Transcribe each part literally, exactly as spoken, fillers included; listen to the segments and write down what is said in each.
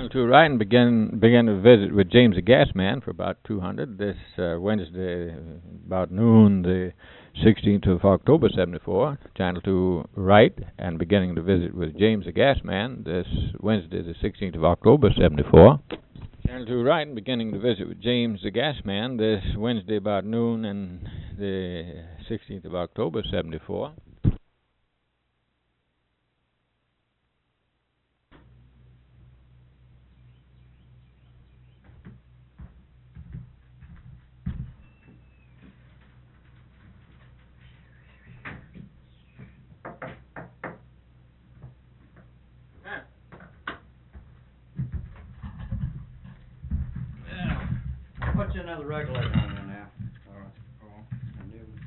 Channel two right and begin begin a visit with James the Gas Man for about two hundred this uh, Wednesday about noon, the sixteenth of October, seventy-four. Channel two right and beginning the visit with James the Gas Man this Wednesday, the sixteenth of October, seventy-four. Channel two right and beginning the visit with James the Gas Man this Wednesday about noon and the sixteenth of October, seventy-four. Put you another regulator on there now. All right. Oh. A new one.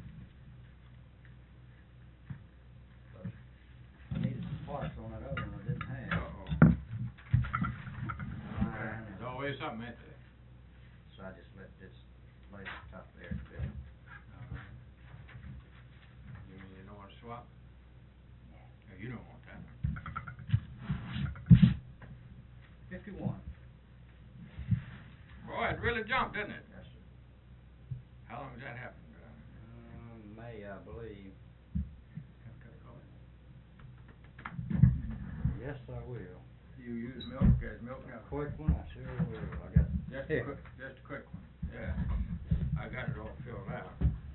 But I needed some parts on that other one I didn't have. Uh-oh. Line and- There's always something, ain't there? So I just let this lay at the top there. Good. Uh-huh. You mean you don't want to swap? No, you don't want that. Fifty-one. Boy, it really jumped, didn't it? Yes, sir. How long has that happened? Uh, Um, May, I believe. can, can I call it? Yes, I will. You use milk as milk now? Quick one, I sure will. I got. Just a Here. quick, just a quick one. Yeah, I got it all filled out.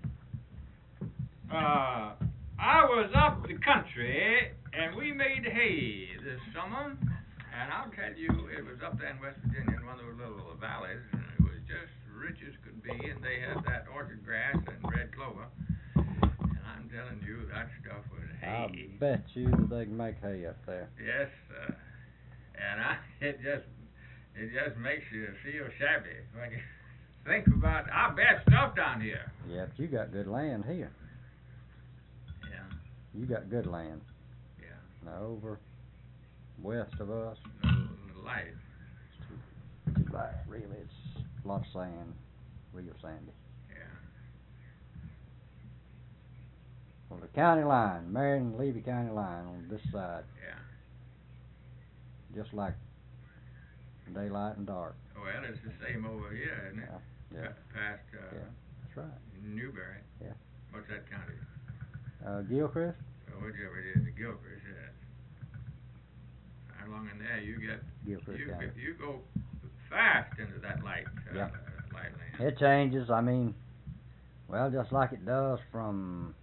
Uh, I was up the country and we made hay this summer, and I'll tell you, it was up there in West Virginia in one of those little valleys, and it was just rich as could be, and they had that orchard grass and red clover, and I'm telling you, that stuff was hay. I bet you that they can make hay up there. Yes, uh, and I, it just, it just makes you feel shabby. When you think about our best stuff down here. Yeah, but you got good land here. Yeah, You got good land. yeah. Now over west of us, The, the light. it's too light. Really, it's a lot of sand, real sandy. Yeah. Well, the county line, Marion and Levy County line on this side, Yeah. just like daylight and dark. Well, it's the same over here, isn't it? Yeah, yeah, Pa- Past uh, yeah. That's right. Newberry. Yeah. What's that county? Uh, Gilchrist? Or whichever it is, the Gilchrist. Yeah. Along in there, you get Gilchrist you County. get, you go fast into that light. Uh, Yeah. uh, light land. It changes, I mean, well, just like it does from,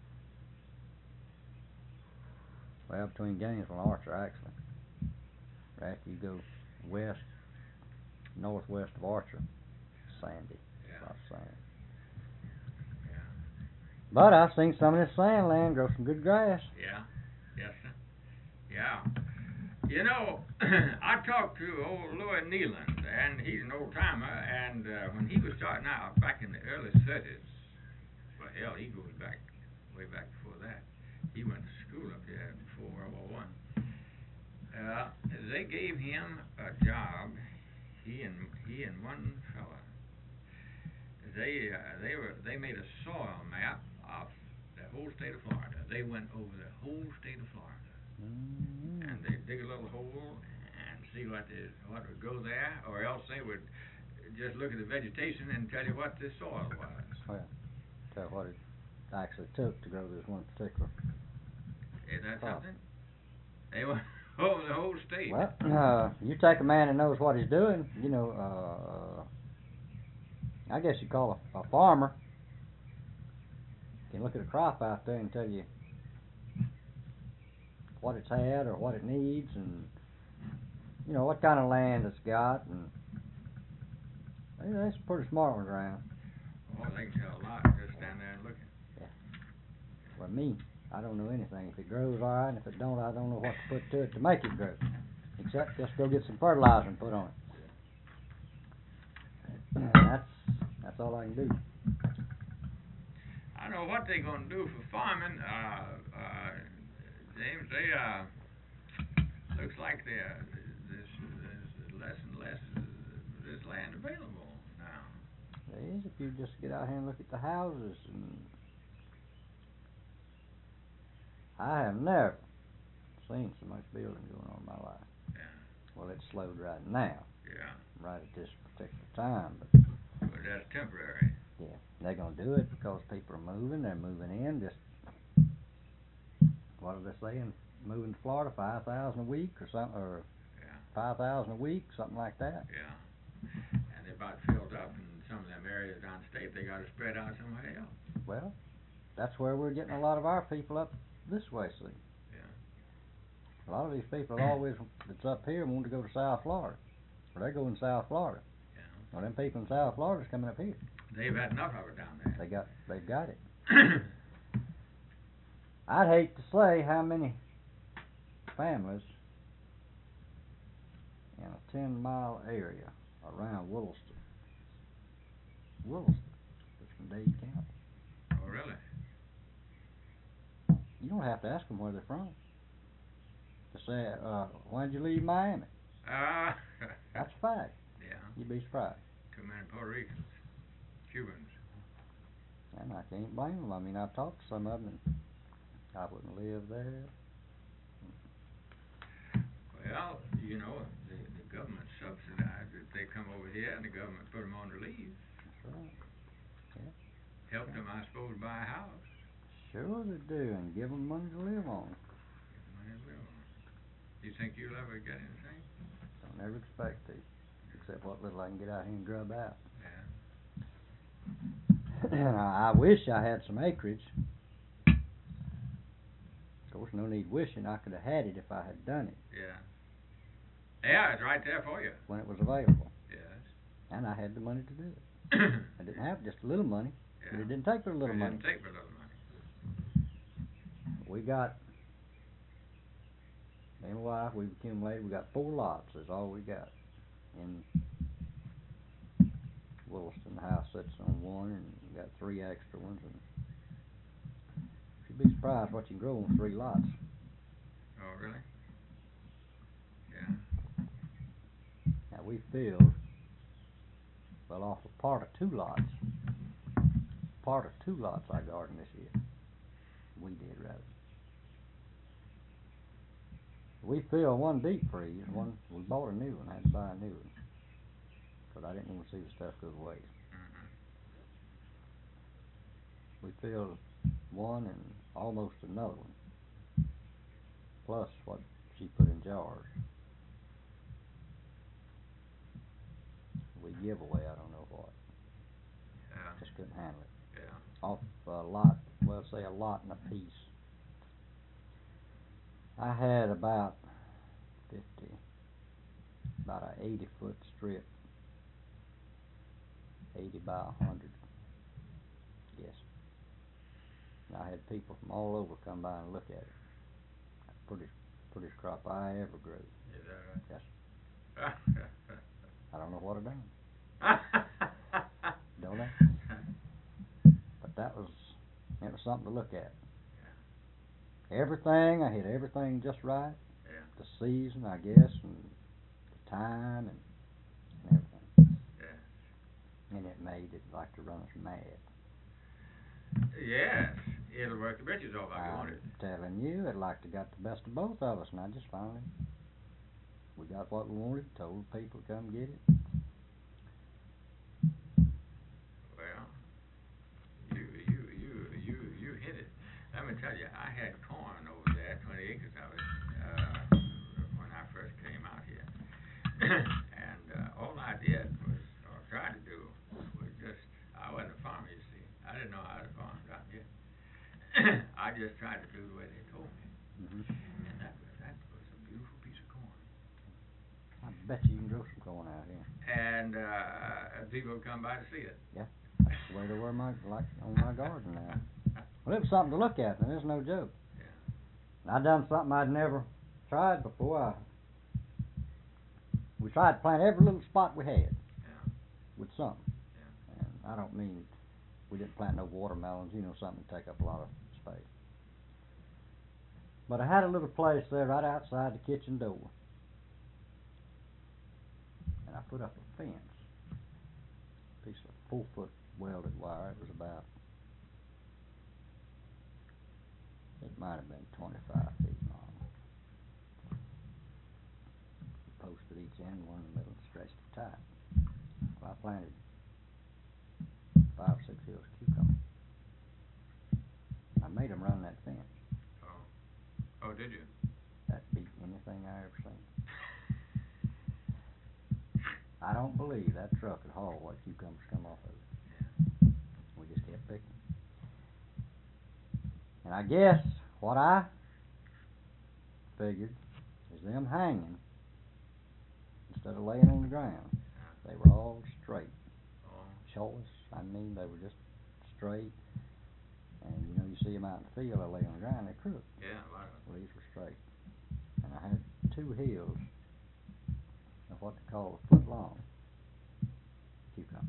well, between Gainesville and Archer, actually. After you go west, northwest of Archer, sandy, Yeah. lots of sand. Yeah. But I've seen some of this sand land grow some good grass. Yeah. Yes, sir. Yeah. You know, I talked to old Louis Nealon, and he's an old timer, and uh, when he was starting out back in the early thirties, well, hell, he goes back, way back before that. He went to school up here before World War One. Uh, they gave him a job, he and he and one fella. They uh, they were they made a soil map of the whole state of Florida. They went over the whole state of Florida. Mm-hmm. And they dig a little hole and see what is what would go there, or else they would just look at the vegetation and tell you what the soil was. Well, tell what it actually took to grow this one particular. Is that crop. something? They went over the whole state. Well, uh, you take a man that knows what he's doing, you know, uh, I guess you call a, a farmer, can look at a crop out there and tell you what it's had or what it needs, and you know what kind of land it's got, and you know, that's pretty smart ones around. Oh, they can tell a lot just stand there and looking. Well, me, I don't know anything. If it grows all right, and if it don't, I don't know what to put to it to make it grow, except just go get some fertilizer and put on it. And that's that's all I can do. I know what they're gonna do for farming, uh, uh, James. They uh, looks like they're there's, there's less and less of this land available now. There is, if you just get out here and look at the houses, and I have never seen so much building going on in my life. Yeah. Well, it's slowed right now, Yeah. right at this particular time, but But that's temporary. yeah, they're gonna do it because people are moving, they're moving in, just, what are they saying, moving to Florida, five thousand a week or something, or Yeah. five thousand a week, something like that. Yeah. And they're about filled up in some of them areas downstate, they gotta spread out somewhere else. Well, that's where we're getting a lot of our people up this way, see. Yeah. A lot of these people always, that's up here, want to go to South Florida, or they go in South Florida. Yeah. Well, them people in South Florida's coming up here. They've had enough of it down there. They got, they've got it. I'd hate to say how many families in a ten mile area around Williston, Williston, it's from Dade County. Oh, really? You don't have to ask them where they're from. To say, uh, when'd you leave Miami? Ah. That's a fact. Yeah. You'd be surprised. Too many Puerto Ricans, Cubans. And I can't blame them. I mean, I've talked to some of them, and I wouldn't live there. Well, you know, the, the government subsidized it. They come over here and the government put them on the lease. That's right. Yeah. Helped them, I suppose, buy a house. Sure they do, and give them money to live on. Give them money to live on. You think you'll ever get anything? Don't ever expect to, except what little I can get out here and grub out. Yeah. I wish I had some acreage. Of course, no need wishing. I could have had it if I had done it. Yeah. Yeah, it's right there for you. When it was available. Yes. And I had the money to do it. I didn't have just a little money, Yeah. but it didn't take but a little it money. didn't take but a little money. We got, me and my wife, we've accumulated, we got four lots, is all we got in Williston. The house sits on one, and we got three extra ones, and you'd be surprised what you can grow on three lots. Oh, really? Yeah. Now, we filled, well, off of part of two lots, part of two lots I gardened this year. We did, rather. We filled one deep freeze, one, we bought a new one, had to buy a new one, because I didn't want to see the stuff go to waste. Mm-hmm. We filled one and almost another one, plus what she put in jars. We give away, I don't know what. Yeah. Just couldn't handle it. Yeah. Off a lot, well, say a lot and a piece. I had about fifty, about a eighty foot strip, eighty by a hundred, yes. And I had people from all over come by and look at it. Prettiest, prettiest crop I ever grew. Is that Yes. right? I don't know what I done. Don't I? But that was, it was something to look at. Yeah. Everything, I hit everything just right. Yeah. The season, I guess, and the time, and, and everything. Yeah. And it made it like to run us mad. Yes. It'll work the britches off like you want I'm it. telling you, it like to got the best of both of us, and I just finally, we got what we wanted, told people to come get it. Well, you, you, you, you, you hit it. Let me tell you, I had corn over there, twenty acres of it, uh, when I first came out here. And, uh, all I did was, or tried to do, was just, I wasn't a farmer, you see. I didn't know how to farm down here. I just tried to do the way they told me. Mm-hmm. And that was, that was a beautiful piece of corn. I bet you can grow some corn out here. And, uh, people would come by to see it. Yeah, that's the way they were my, like on my garden now. Well, it was something to look at, and there's no joke. Yeah. And I done something I'd never tried before. I, we tried to plant every little spot we had Yeah. with something. Yeah. And I don't mean we didn't plant no watermelons, you know, something to take up a lot of space. But I had a little place there right outside the kitchen door. And I put up a fence. A piece of four foot welded wire. It was about, it might have been twenty-five feet long. Posted at each end, one in the middle, and stretched it tight. Well, I planted five or six hills of cucumber. I made 'em run that fence. Oh. Oh, did you? That beat anything I ever seen. I don't believe that truck could haul what cucumbers come off of it. Yeah. We just kept picking. And I guess what I figured is them hanging instead of laying on the ground. Yeah. They were all straight. Oh. Choice. I mean, they were just straight. And you know, you see them out in the field, they lay on the ground, they're crooked. Yeah, a lot of Well, these were straight. And I had two hills of what they call a foot long cucumber.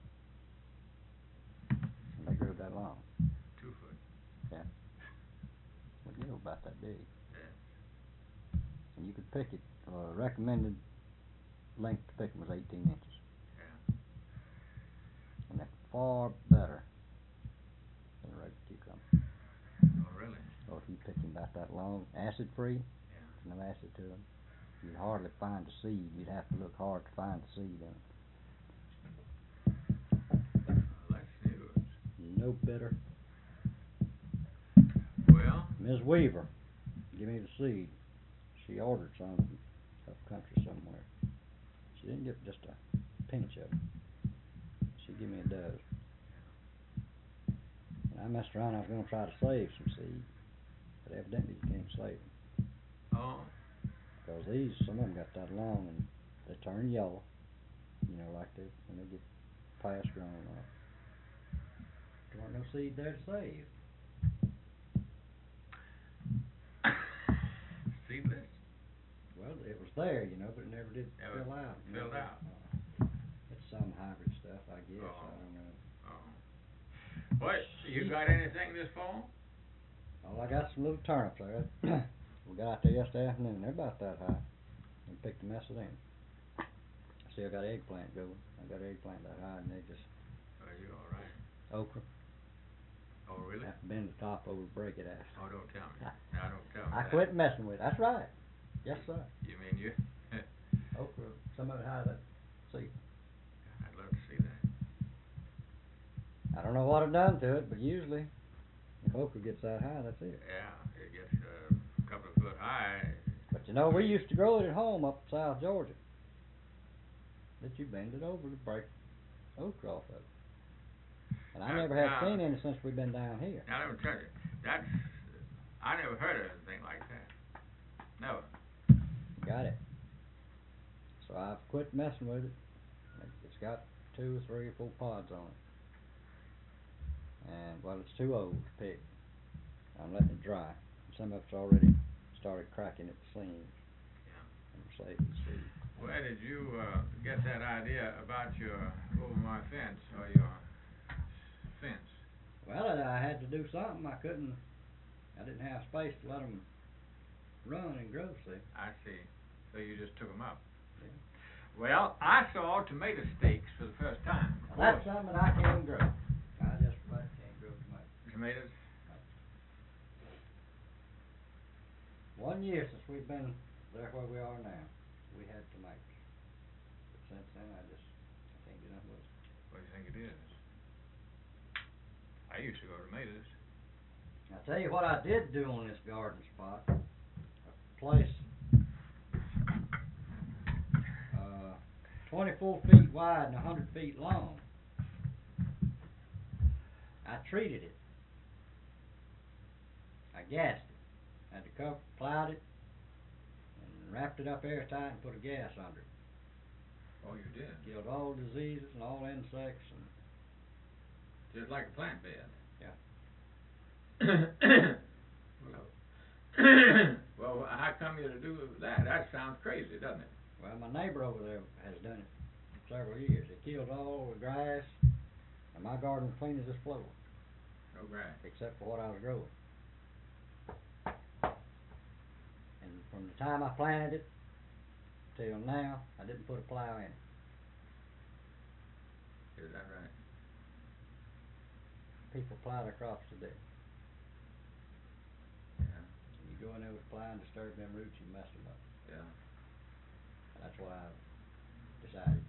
And they grew that long. two foot. Yeah. Well, you know, about that big. Yeah. And you could pick it, uh, recommended length to pick 'em was eighteen inches. Yeah. And they're far better than a regular cucumber. Oh, really? So if you pick them about that long, acid free, Yeah. there's no acid to them, you'd hardly find a seed. You'd have to look hard to find the seed in it. Well, that's news. No better. Well. Miz Weaver, give me the seed. She ordered some from up country somewhere. She didn't get just a pinch of them. She gave me a dozen. And I messed around. I was going to try to save some seed, but evidently you can't save them. Oh. Because these, some of them got that long and they turn yellow. You know, like they when they get past grown up. There weren't no seed there to save. Seedless? Well, it was there, you know, but it never did Never fill out. filled Never, out. uh, it's some hybrid stuff, I guess. Oh. I don't know. Oh. What? You got anything this fall? Well, I got some little turnips there. We got out there yesterday afternoon. They're about that high. And picked a mess of them. Still got eggplant going. I got eggplant that high, and they just Are you all right? okra. Oh, really? Have to bend the top over, break it out. Oh, don't tell me. Now, don't tell me I that. quit messing with it. That's right. Yes, sir. You mean you? Okra, some of it high that seed. I'd love to see that. I don't know what I've done to it, but usually, if okra gets that high, that's it. Yeah, it gets uh, a couple of foot high. But you know, we used to grow it at home up in South Georgia. That you bend it over to break okra off of it. And I Now- never have now- seen any since we've been down here. Now, let me tell you, that's, I never heard of anything like that. Never. Got it. So I've quit messing with it. It's got two or three or four pods on it. And, well, it's too old to pick. I'm letting it dry. Some of it's already started cracking at the seams. Yeah. And saving the seed. Where did you, uh, get that idea about your, over my fence, or your fence? Well, I, I had to do something. I couldn't, I didn't have space to let them run and grow, see. I see. So you just took them up? Yeah. Well, I saw tomato stakes for the first time. Of Well, that's course. something that I can't grow. I just about can't grow tomatoes. Tomatoes? One year since we've been there where we are now, we had tomatoes. But since then, I just, I can't get nothing with it. What do you think it is? I used to grow tomatoes. I'll tell you what I did do on this garden spot. A place, uh, twenty-four feet wide and a hundred feet long. I treated it. I gassed it. Had to cover, plowed it, and wrapped it up airtight and put a gas under it. Oh, you did? Killed all diseases and all insects and Just like a plant bed. Yeah. Well, how come you to do that? That sounds crazy, doesn't it? Well, my neighbor over there has done it for several years. He killed all the grass, and my garden was clean as this floor, No grass. except for what I was growing. And from the time I planted it till now, I didn't put a plow in it. Is that right? People plow their crops to death. Yeah. You go in there with a plow and disturb them roots, you mess them up. Yeah. That's why I decided.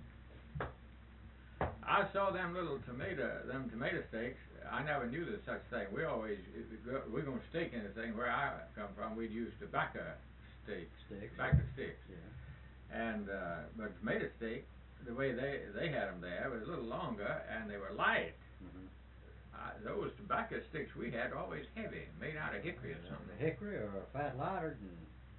I saw them little tomato, them tomato stakes. I never knew there's such thing. We always, we're gonna stake anything. Where I come from, we'd use tobacco stakes, Sticks. tobacco sticks. Yeah. And uh, but tomato steak, the way they they had them there was a little longer, and they were light. Mm-hmm. Uh, those tobacco sticks we had were always heavy, made out of hickory or something. The hickory or a fat lighter, and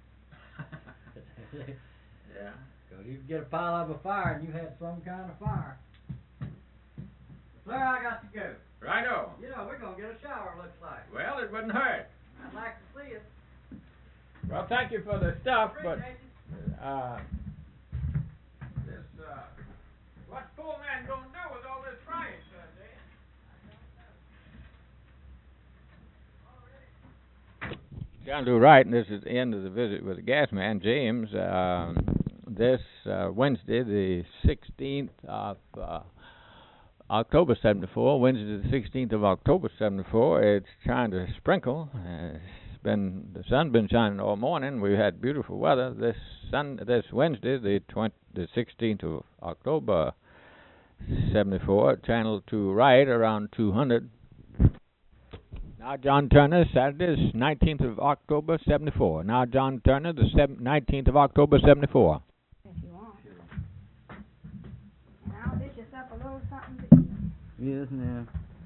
yeah. Cause you could get a pile up of fire, and you had some kind of fire. Sir, I got to go. Righto. You know, we're gonna get a shower, looks like. Well, it wouldn't hurt. I'd like to see it. Well, thank you for the stuff, but Appreciate it. uh, this uh, what's poor man gonna do with all this rice, uh, Dan? John do right, and this is the end of the visit with the gas man, James. Um, this uh, Wednesday, the sixteenth of uh, October seventy-four, Wednesday the sixteenth of October seventy-four. It's trying to sprinkle. Uh, it's been the sun's been shining all morning. We've had beautiful weather. This sun, this Wednesday, the twenty, the sixteenth of October seventy-four, channel to right around two hundred. Now John Turner, Saturday, nineteenth of October seventy-four. Now John Turner, the nineteenth of October seventy-four. If you want. And I'll dish us up a little something to eat. Yes, ma'am.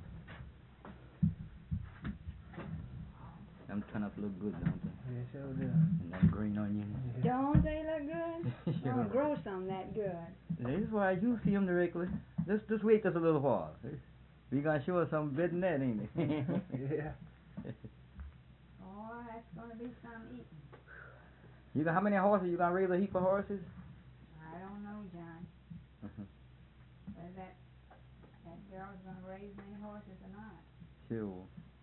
Them turn up look good, don't they? Yes, sure do. And that green onion. Don't they look good? Sure. Gonna grow some that good. This is why you see them directly. Just, just wait just a little while. We gonna show us something better than that, ain't it? Yeah. Oh, that's gonna be some eating. You got how many horses? You gonna raise a heap of horses? I don't know, John, whether that, that girl's gonna raise many horses or not. Sure.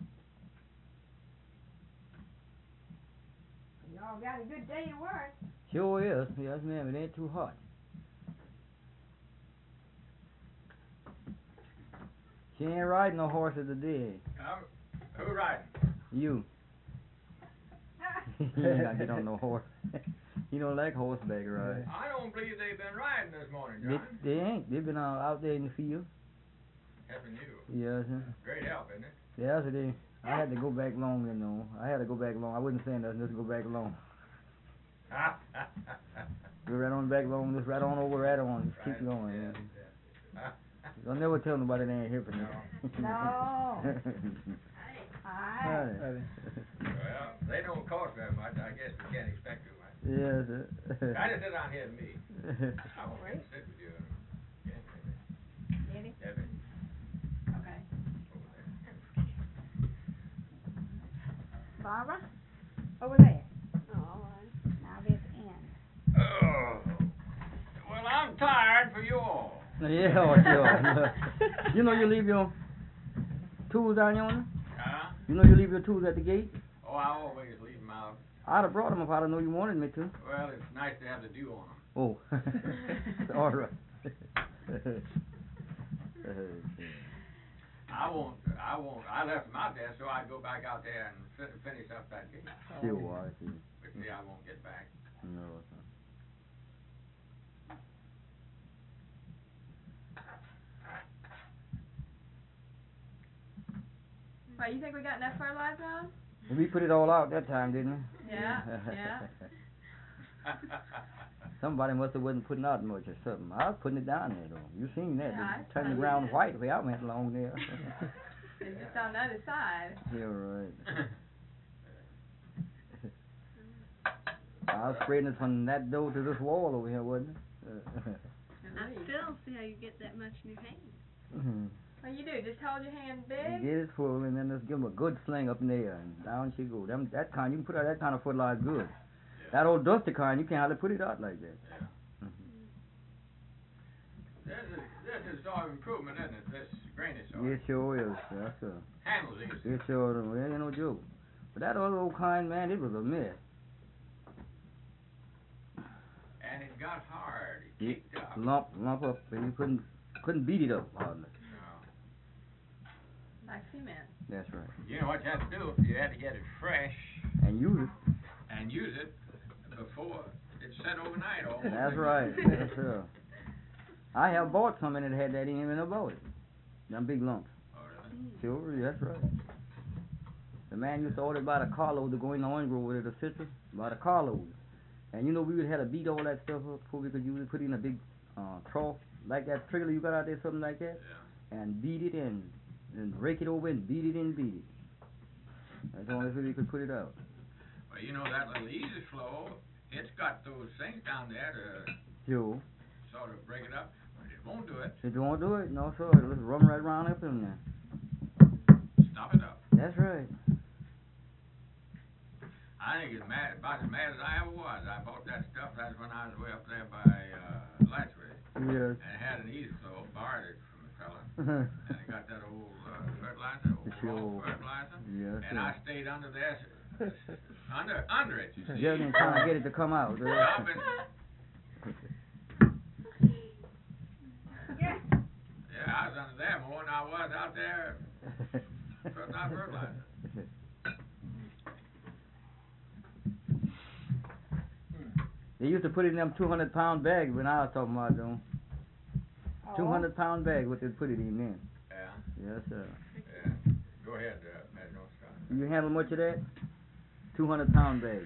Y'all got a good day to work. Sure is. Yes, ma'am. It ain't too hot. She ain't riding no horses today. Um, who riding? You. You ain't gonna get on no horse. You don't like horseback ride. I don't believe they've been riding this morning, They, John. they ain't. They've been out, out there in the field. Helping you. Yes, sir. Great help, isn't it? Yes, it is. I had to go back long, you know. I had to go back long. I wouldn't say nothing, just go back long. Go right on back long, just right on over, right on. Just keep going, yeah. Don't never tell nobody they ain't here for you. No. Aye. Aye. Well, they don't cost very much. I guess we can't expect too much. Yes, sir. Try to sit down here with me. I won't get to sit with you. Yeah, Eddie? Debbie, Okay. over there. Barbara? Over there. Oh, all right. Now this end. Oh. Well, I'm tired for you all. Yeah, oh, sure. You know you leave your tools down yonder? Huh? You know you leave your tools at the gate? Oh, I always leave them out. I'd have brought them if I'd have known you wanted me to. Well, it's nice to have the dew on them. Oh. All right. I won't, I won't, I left them out there so I'd go back out there and fin- finish up that gate. Sure, I see. But see, I won't get back. No, sir. Why, you think we got enough fertilizer on? We put it all out that time, didn't we? Yeah, yeah. Somebody must have wasn't putting out much or something. I was putting it down there though. You seen that? Yeah, It I turned the saw ground that. white way I went along there. It's just on the other side. You're right. I was spreading it from that door to this wall over here, wasn't it? I still don't see how you get that much in your hand. Mhm. What do you do? Just hold your hand You big? get it full and then just give 'em a good sling up in the air and down she go. Them, that kind, you can put out that kind of fertilizer good. That old dusty kind, you can't hardly put it out like that. Yeah. Mhm. This is, this is sort of improvement, isn't it? This granny sort. It sure is, yes sir. Handles easy. It sure is. Well, ain't no joke. But that other old kind, man, it was a mess. And it got hard. It It kicked up. lump, lump up, and you couldn't, couldn't beat it up hardly. No. Like cement. That's right. You know what you had to do? You had to get it fresh And use it. and use it before it set overnight almost. That's right. Yes, sir. I have bought some and it had that in even about it. Them big lumps. Oh, really? Sure, that's right. The man used to order about a carload to go in the orange grove with the citrus, about a carload. And you know we would have to beat all that stuff up before we could use it, put it in a big uh, trough, like that trailer you got out there, something like that, Yeah. and beat it and, and rake it over and beat it and beat it. That's the only way we could put it out. Well, you know that little easy flow, it's got those things down there to Sure. sort of break it up, but it won't do it. If you won't do it, no sir, let's run right round up in there. Stop it up. That's right. I think it's mad, about as mad as I ever was. I bought that stuff, that's when I was way up there by, uh, Latchbury. Yes. And had an easy flow, borrowed it from a fella. And I got that old, uh, fertilizer, old raw Sure. fertilizer. Yes, And sir. I stayed under there, s- under, under it, you see. Just been trying to get it to come out. uh. Stopping. Yeah. Yeah, I was under there more than I was out there putting out fertilizer. They used to put it in them two hundred pound bags when I was talking about them. Oh. two hundred pound bags, what they put it in then. Yeah, Yes, sir. yeah. Go ahead, uh, Matt, don't stop. You handle much of that? two hundred pound bags.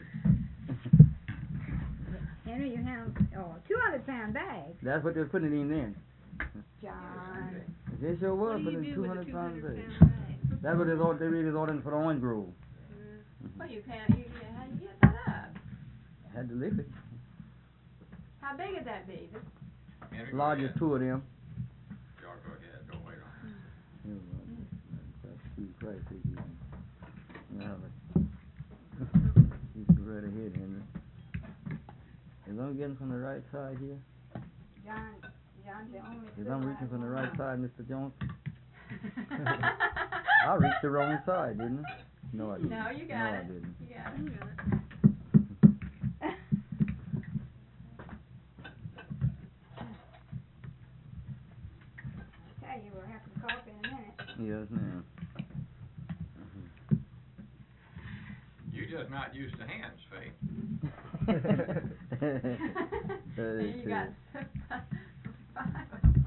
Henry, you have, oh, two hundred pound bag, That's what they was putting it in then. John. They sure What was, do but you in do two with a hundred two pound hundred bag. pound bag? That's what they was, they really was ordering for the orange grove. Well, you can't, you, you, how you get that up? Had to lift it. How big would that be? This- Henry, go Largest ahead. two of them. Y'all go ahead, don't wait on it. Yeah, well, that's two prices, you know. Yeah, but you can go right ahead, Henry. As I'm getting from the right side here, John, John's the only. as I'm reaching from the right civilized side, Mister Jones, I reached the wrong side, didn't I? No, I didn't. No, you got no, it. I didn't. You got it. You got it. Tell you, we'll have some coffee in a minute. Yes, ma'am. You just not used to hands, Faye. That is You true. got five.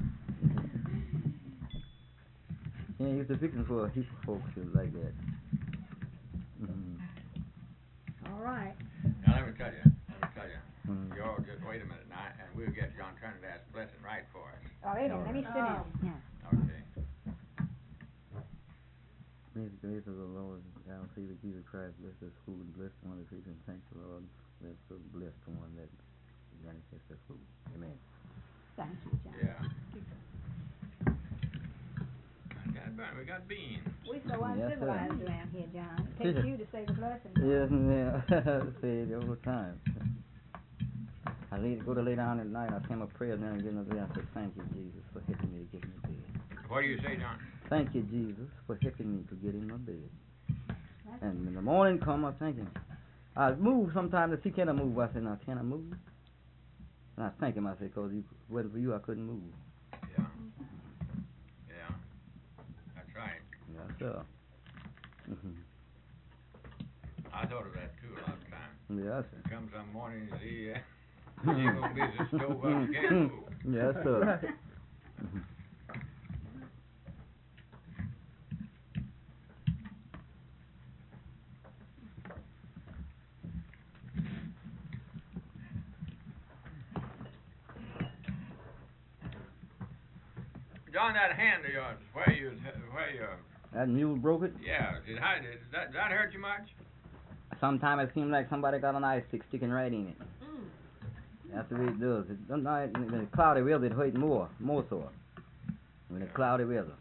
Yeah, used to fixing for a heap of folks just like that. Mm-hmm. All right. Now, let me tell you, let me tell you, Mhm. y'all just wait a minute now, and we'll get John Trinidad's blessing right for us. Oh, wait a minute, let me sit down. Oh. Yeah. Okay. May the grace of the Lord, our Savior Jesus Christ, bless this food, bless the one that feeds and thanks the Lord, bless the bless the one that manifests the food. Amen. Thank you, John. Yeah. Got burn, we got beans. We so Yes, sir. uncivilized around here, John. It takes you to say the blessing. Yes, ma'am. Say it all the time. I lay, go to lay down at night, I came up prayer, then I get up there, I said, thank you, Jesus, for helping me to get in the bed. What do you say, John? Thank you, Jesus, for helping me to get in my bed. That's And when the morning come, I thank him. I move sometimes to see, can I move? I said, now, can I move? And I thank him, I said, because if it wasn't for you, I couldn't move. Yeah. Yeah. That's right. Yes, sir. Mm-hmm. I thought of that too a lot of times. Yes, sir. Come some morning, you see, uh, you ain't gonna be as stove up, you can't move. Yes, sir. Mhm. John, that hand of yours, where you, where you, That mule broke it. yeah, did, how, did that, that hurt you much? Sometimes it seems like somebody got an ice stick sticking right in it. Mm. That's the way it does. It, sometimes when it's cloudy weather, it hurt more, more so. When it's cloudy weather.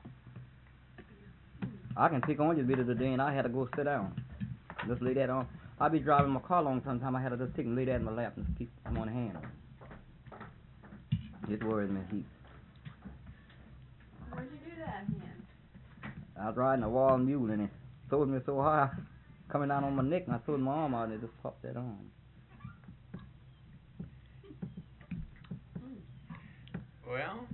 I can pick on you a bit of the day, and I had to go sit down. Just lay that on. I'll be driving my car long sometime. I had to just take and lay that in my lap and keep them on the hand. It worries me heaps. Where'd you do that, Hen? I was riding a wild mule, and it throwed me so high, coming down on my neck, and I threw my arm out, and it just popped that on. Well,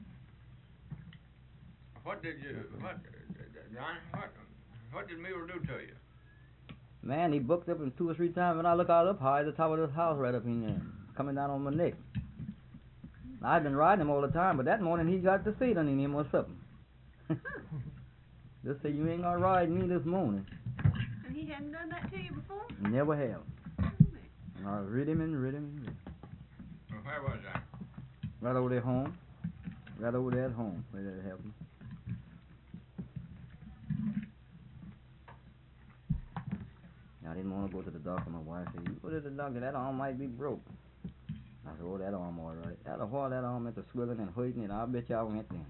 what did you, what, John, what, what did Mule do to you? Man, he booked up him two or three times, and I look out up high at the top of this house right up in there. coming down on my neck. I've been riding him all the time, but that morning he got the feet on him or something. Just say you ain't gonna ride me this morning. And he hadn't done that to you before? Never have. Oh, I rid him and rid him and rid him. Well, where was I? Right over there home. Right over there at home where that happened. I didn't want to go to the doctor. My wife said, you go to the doctor, that arm might be broke. I said, oh, that arm all right. That why that arm at the swelling and hurting, and I bet you I went then.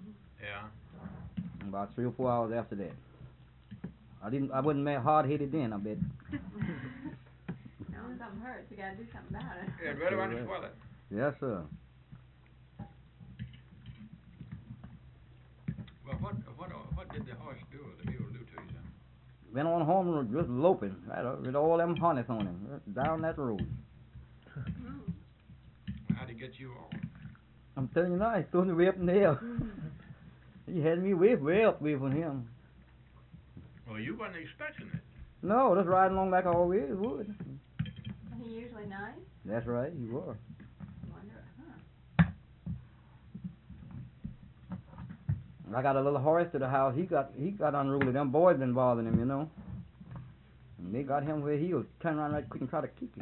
Yeah. About three or four hours after that. I didn't. I wasn't mad hard-headed then, I bet. No, when something hurts, you gotta do something about it. Yeah, it really want to swell it. Yes, sir. Well, what, what, what did the horse do, or the mule do to you, son? Went on home and just loping, right, uh, with all them harness on him, right down that road. oh. How'd he get you off? I'm telling you now, he threw me way up in the air. He had me way, way up way from him. Well, you wasn't expecting it. No, just riding along like I always would. And he usually nice? That's right, you were. I wonder, huh? I got a little horse to the house. He got he got unruly. Them boys been bothering him, you know. And they got him where he was turn around right quick and try to kick him.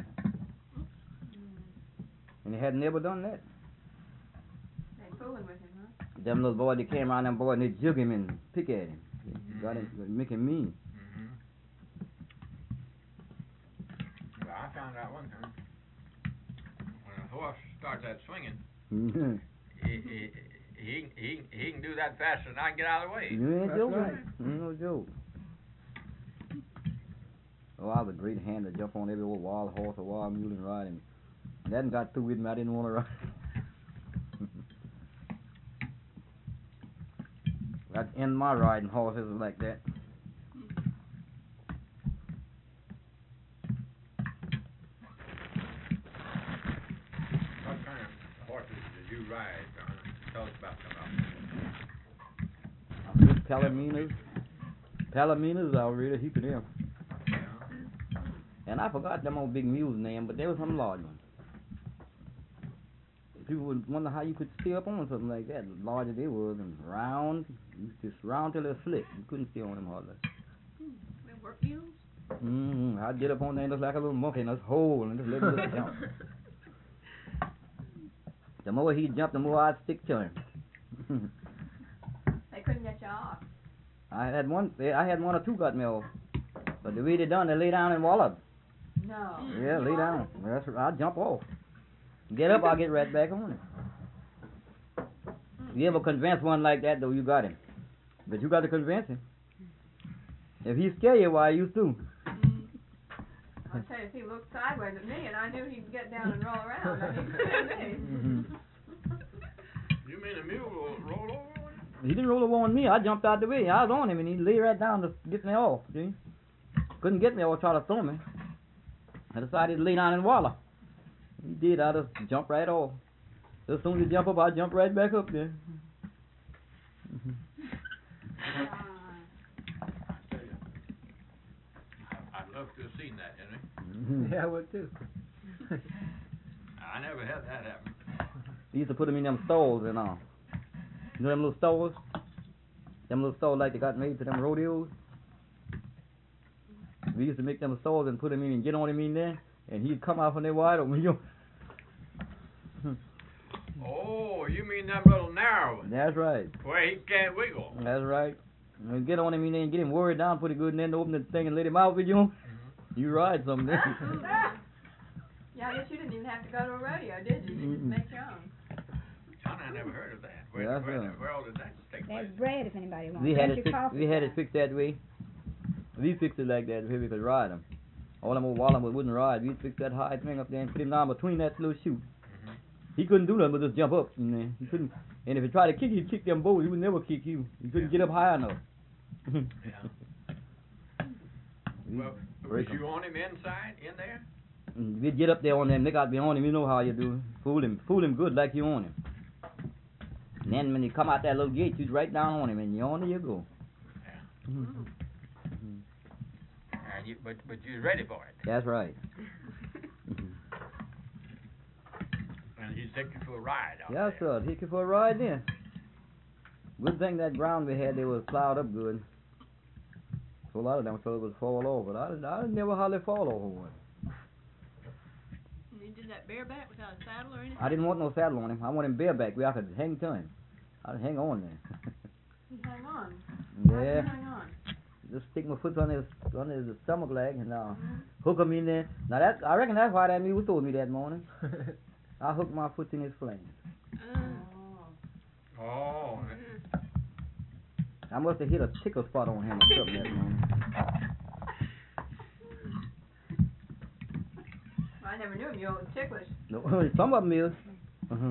And he had never done that. They fooling with him, huh? Them little boys, they came around them boys and they jug him and pick at him. Mm-hmm. Got him, make him mean. Mm-hmm. Well, I found out one time, when a horse starts that swinging, Mm-hmm. he, he, he, he, he can do that faster than I can get out of the way. You ain't That's joking. right. Ain't no joke. Oh, I was a great hand to jump on every old wild horse or wild mule and ride him. And that got through with me. I didn't want to ride. That end my riding horses like that. What kind of horses did you ride, John? Tell us about some of them. Good Palominas. Palominas, I read a heap of them. Yeah. And I forgot them old big mules' name, but there was some large ones. People would wonder how you could stay up on something like that. The larger they was and round, you just round till they split. You couldn't stay on them hardly. Hmm. They work mules? Mm-hmm. I get up on there just like a little monkey and just hold and just let it jump. The more he jumped, the more I'd stick to him. They couldn't get you off. I had one. I had one or two got me off, but the way they done, they lay down and wallop. No. Yeah, You lay are? down. That's right. I jump off. Get up, I'll get right back on him. You ever convince one like that, though, you got him. But you got to convince him. If he scare you, why you too? I'll tell you, if he looked sideways at me and I knew he'd get down and roll around, I mean, me. You mean a mule will roll over on you? He didn't roll over on me. I jumped out the way. I was on him, and he lay right down to get me off. See? Couldn't get me or try to throw me. I decided to lay down and wallow. He did. I just jumped right off. As soon as he jump up, I jump right back up there. I'd love to have seen that, Henry. Mhm. Yeah, I would too. I never had that happen. He used to put them in them stalls and all. You know them little stalls? Them little stalls like they got made for them rodeos? We used to make them stalls and put him in and get on him in there, and he'd come out from there wide open. You Oh, you mean them little narrow ones, That's right. where he can't wiggle. That's right. And get on him in there and get him worried down pretty good, and then open the thing and let him out with you. You ride something then. Yeah, I guess you didn't even have to go to a rodeo, did you? You just Mm-mm. make your own. John, I never heard of that. Where, Yeah, where, sir. where all did that take place? There's bread if anybody wants. We had Drink it your fixed. coffee, We had it John. fixed that way. We fixed it like that where we could ride him. All them old Wallum wouldn't ride. We'd fix that high thing up there and put him down between that little chute. Mhm. He couldn't do nothing but just jump up. You know. He couldn't. And if he tried to kick, he'd kick them both. He would never kick you. He couldn't Yeah. get up high enough. Yeah. We'd Well, was break 'em. you on him inside, in there? And we'd get up there on them. They got to be on him. You know how you do. Fool him. Fool him good like you on him. And then when you come out that little gate, you'd right down on him, and you on there you go. Yeah. Mhm. And you, but but you was ready for it. That's right. And he'd take you for a ride out Yes, there. sir. Take you for a ride then. Good thing that ground we had, they was plowed up good. So a lot of them fellas would fall over. But I, I never hardly fall over one. And you did that bareback without a saddle or anything? I didn't want no saddle on him. I want him bareback where I could hang to him. I'd hang on there. You hang on. How do you Yeah. hang on? Just stick my foot on his on his stomach leg and uh, Mm-hmm. hook him in there. Now that I reckon that's why that mule told me that morning. I hooked my foot in his flange. Uh, Oh. Oh, uh, I must have hit a tickle spot on him or something that morning. I never knew a mule was ticklish. No, some of them is. Uh-huh.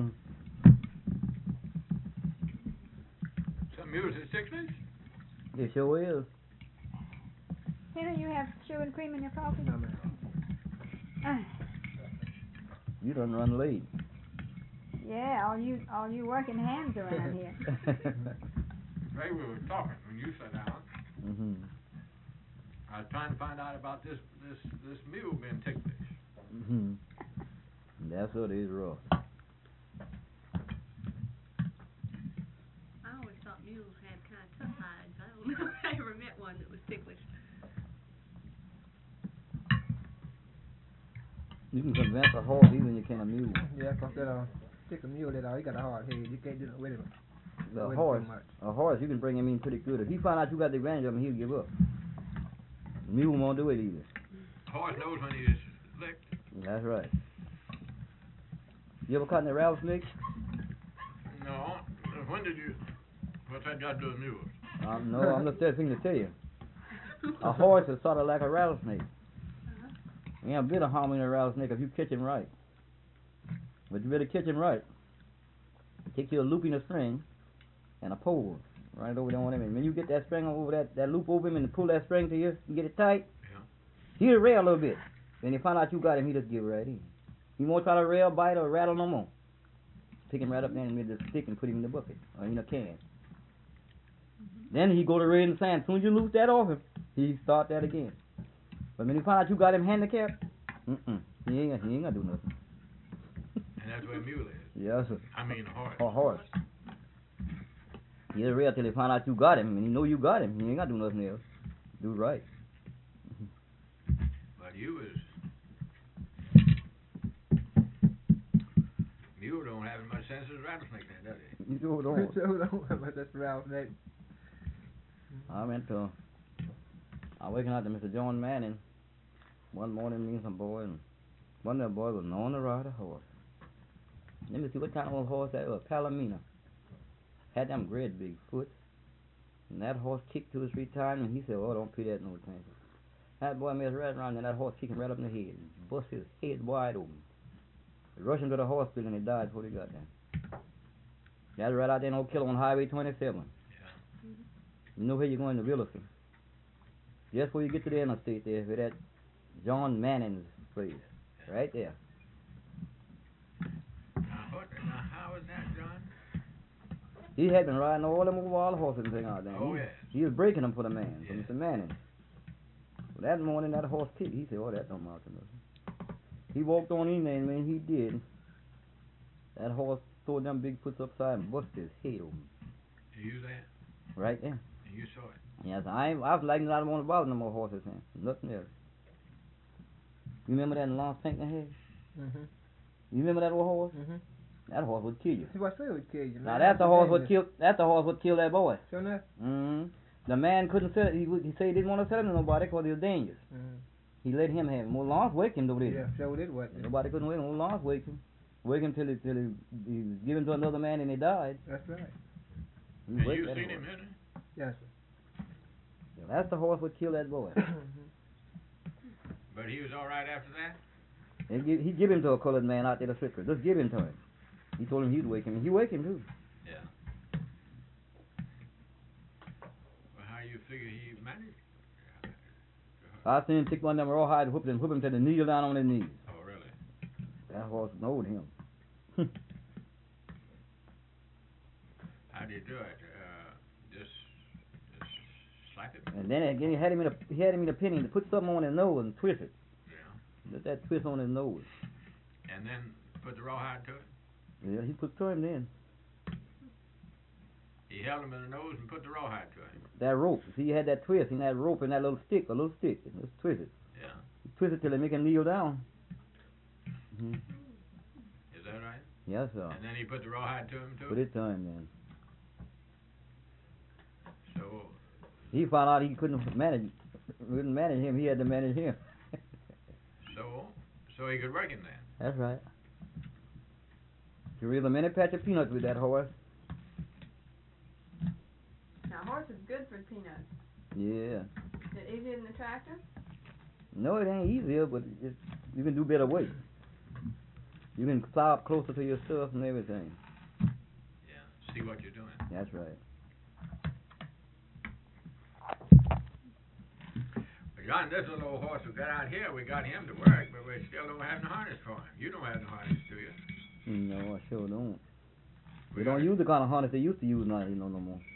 some mules is ticklish? It sure is. Henry, you have sugar and cream in your coffee? No, ma'am. Ah, You done run late. yeah, all you all you working hands around here. Ray, we were talking when you sat down. mhm. I was trying to find out about this this this mule being ticklish. Mhm. That's what it is rough. I always thought mules had kind of tough hides. I don't know if I ever met one that was ticklish. You can convince a horse even you can't a mule. Yeah, 'cause that uh, stick a mule that uh, he got a hard head. You can't do nothing with him. The With him horse, too much. a horse, you can bring him in pretty good. If he find out you got the advantage of him, he'll give up. Mule won't do it either. Horse knows when he's licked. That's right. You ever caught any rattlesnakes? No. When did you? What's that got to do with mules? Um, no, I'm just thing to tell you. A horse is sort of like a rattlesnake. You ain't a bit of harm in a rattlesnake if you catch him right. But you better catch him right. Take you a loop in a string and a pole right over there on him. And when you get that string over that, that loop over him and pull that string to you and get it tight, Yeah. he'll rail a little bit. Then he find out you got him, he just give right in. He won't try to rail, bite, or rattle no more. Pick him right up there in the middle of the stick and put him in the bucket or in a can. Then he go to raid in the sand. As soon as you lose that off him, he start that again. But when you find out you got him handicapped, mm-mm, he ain't, he ain't gonna do nothing. And that's where a mule is. Yes, sir. I mean a horse. A horse. He'll rail till he find out you got him, and he know you got him. He ain't gotta do nothing else. Do right. But you was mule don't have as much sense as a rattlesnake then, does he? You sure don't. So don't, but that's rattlesnake. I went to, I waking up to Mister John Manning one morning, me and some boy, and one of the boys was known to ride a horse. Let me see what kind of old horse that was, Palomino. Had them great big foot. And that horse kicked two or three times, and he said, oh, don't pay that no attention. That boy messed right around, and that horse kicked him right up in the head. Bust his head wide open. They rushed him to the hospital, and he died before he got there. That's right out there in Oak Hill on Highway twenty-seven. You know where you're going to Williston. Just before you get to the interstate there, where that John Manning's place. Right there. Now, what, now how is that, John? He had been riding all them over all the horses and things out there. Oh, he, yes. he was breaking them for the man, for Yes. Mister Manning. Well, that morning that horse kicked. He said, oh, that don't amount to nothing. He walked on in there, and when he did, that horse threw them big foots upside and busted his head open. You was there, Right there. and you saw it. Yes, I ain't, I was like, I don't want to bother no more horses, man. Nothing else. You remember that Lance Pinckney had? Mm-hmm. You remember that old horse? Mm-hmm. That horse would kill you. See what say would kill you, man. Now that's the horse would kill. kill. That's the horse would kill that boy. Sure enough. Mm-hmm. The man couldn't sell it. He, would- he said he didn't want to sell it to nobody because he was dangerous. Mm-hmm. He let him have him. Well, Lance waked him though, didn't he? Yeah, sure did what? Nobody couldn't wake him. Well, Lance waked him. Wake him till he till he, he was given to another man and he died. That's right. He And waked you that seen horse. him, didn't you? Yes. Yeah, that's the horse would kill that boy. But he was all right after that? And give, he give him to a colored man out there to Citrus. Just give him to him. He told him he'd wake him. And he wake him too. Yeah. Well, how you figure he managed? I seen him take one of them rawhide and whip him, whip him to the kneel down on his knees. Oh, really? That horse knowed him. How do you do it? Uh, just, just slap it? And then again, he had him in a he had him in a penny to put something on his nose and twist it. Yeah. Let that twist on his nose. And then put the rawhide to it? Yeah, he put to him then. He held him in the nose and put the rawhide to him. That rope. See, he had that twist and that rope and that little stick, a little stick. It was twisted. Yeah. He twisted till it make him kneel down. Mm-hmm. Is that right? Yes, sir. And then he put the rawhide to him too? Put it to him then. So, He found out he couldn't manage, couldn't manage him. He had to manage him. so, so he could work him then. That's right. You reel a many patch of peanuts with that horse. Now, horse is good for peanuts. Yeah. Is it easier than the tractor? No, it ain't easier, but it's, you can do better weight. You can plow up closer to your stuff and everything. Yeah. See what you're doing. That's right. But John, this little old horse we got out here, we got him to work, but we still don't have no harness for him. You don't have no harness, do you? No, I sure don't. We They don't got- use the kind of harness they used to use now, you know, no more.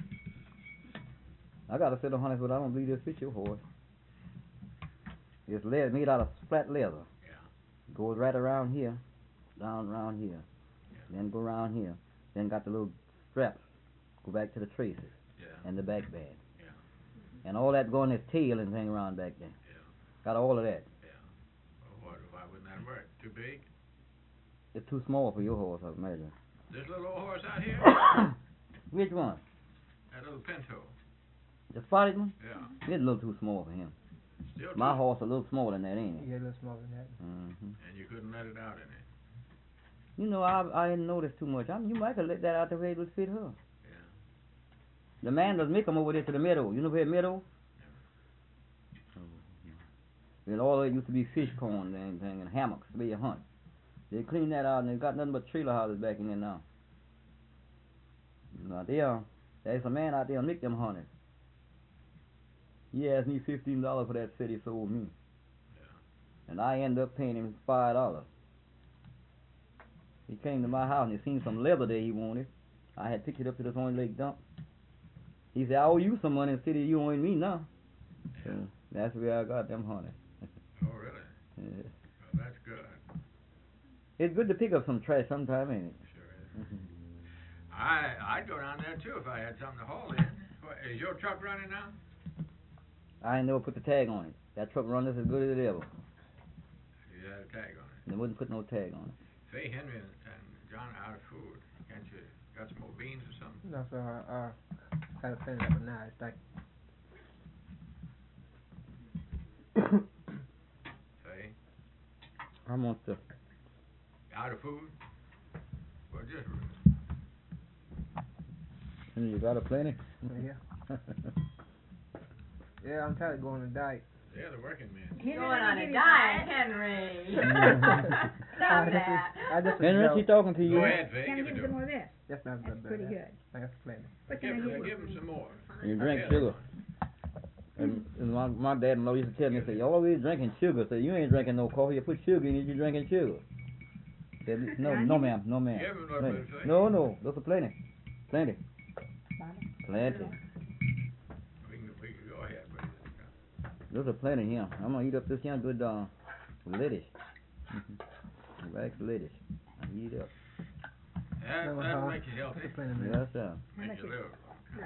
I got a set of harness, but I don't believe they'll fit your horse. It's leather, made out of flat leather. Yeah. Goes right around here, down around here, Yeah. then go around here, then got the little straps, go back to the traces Yeah. and the back band. Yeah. And all that go in his tail and hang around back there. Yeah. Got all of that. Yeah. Well, what, why wouldn't that work? Too big? It's too small for your horse, I imagine. This little old horse out here? Which one? That little pinto. The spotted one? Yeah. It's a little too small for him. Still My too- horse a little smaller than that, ain't it? Yeah, a little smaller than that. Mm-hmm. And you couldn't let it out in it. You know, I I didn't notice too much. I mean, you might have let that out the way it would fit her. Yeah. The man does make them over there to the meadow. You know where meadow? Well, all it used to be fish corn and everything and hammocks where you hunt. They cleaned that out and they got nothing but trailer houses back in there now. Now there, there's a man out there make them hunters. He asked me fifteen dollars for that set he sold me. Yeah. And I ended up paying him five dollars. He came to my house and he seen some leather there he wanted. I had picked it up to the Horn Lake dump. He said, I owe you some money in the city, you owe me now. So that's where I got them hunters. Oh, really? Yeah. Well, that's good. It's good to pick up some trash sometime, ain't it? Sure is. I, I'd go down there too if I had something to haul in. What, is your truck running now? I ain't never put the tag on it. That truck run just as good as it ever. You had a tag on it. They wouldn't put no tag on it. Say, Henry and, and John are out of food. Can't you, got some more beans or something? No, so I uh, got to finish up now. It's like, Say, I'm on stuff. out of food? Well, just, And you got a plenty? yeah. Yeah, I'm tired of going on a diet. they're the working men. Henry, Going let on me a give you diet, five. Henry. I Stop just- that. I just Henry, she talking to you. Go ahead, Faye, Can I give give it you to some more him. of this? That's not That's good. pretty bad. good. I got plenty. What Give can I him, give you? give him some more. You drink Yeah. sugar. And, and my, my dad-in-law used to tell me, say, you always drinking sugar. Say, you ain't drinking no coffee. You put sugar in it, you drinking sugar. Said, no, no ma'am, no ma'am. Give him a little Plenty. bit, Faye. No, no, those are plenty. Plenty. Bobby? Plenty. We can, we can go ahead with it. Those are plenty here. I'm gonna eat up this here good uh, lettuce. Wax lettuce. I eat it up. That, No, that'll uh, make you healthy. That's plenty, man. Yes, sir. Make you live.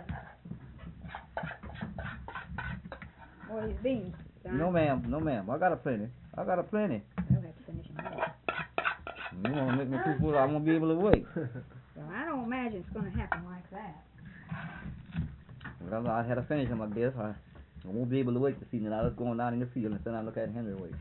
Or these beans? Don? No, ma'am, no, ma'am. I got a plenty. I got a plenty. I'll have to finish them all. You wanna make me too full? I won't be able to wait. Well, I don't imagine it's gonna happen like that. Well, I had to finish them, I guess. I, I won't be able to wait to see that. I was going down in the field and then I look at Henry wait.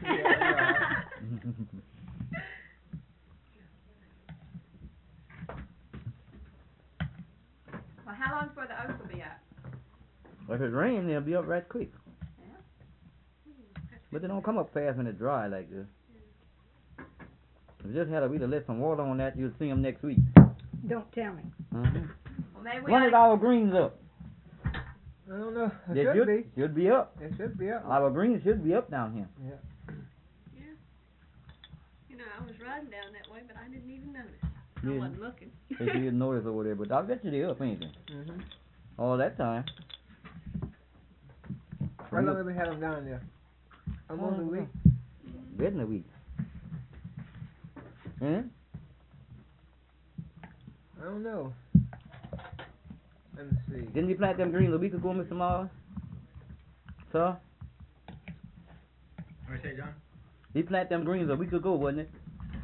Well, how long before the oats will be up? If it rains, they'll be up right quick. Yeah. But they don't come up fast when it's dry like this. If you just had to really let some water on that, you'll see them next week. Don't tell me. Uh-huh. Well, maybe we When is ought our greens up? I don't know. It They should should, be. should be up. It should be up. Our greens should be up down here. Yeah. Yeah. You know, I was riding down that way, but I didn't even notice. I Yeah. wasn't looking. They didn't notice over there, but I bet you they up, ain't they? Mhm. All that time. How long have we had them down there? Almost a week. Bet in a week. Huh? I don't know. Let me see. Didn't we plant them greens a week ago, Mister Mars? Sir? What you say, John? We planted them greens a week ago, wasn't it?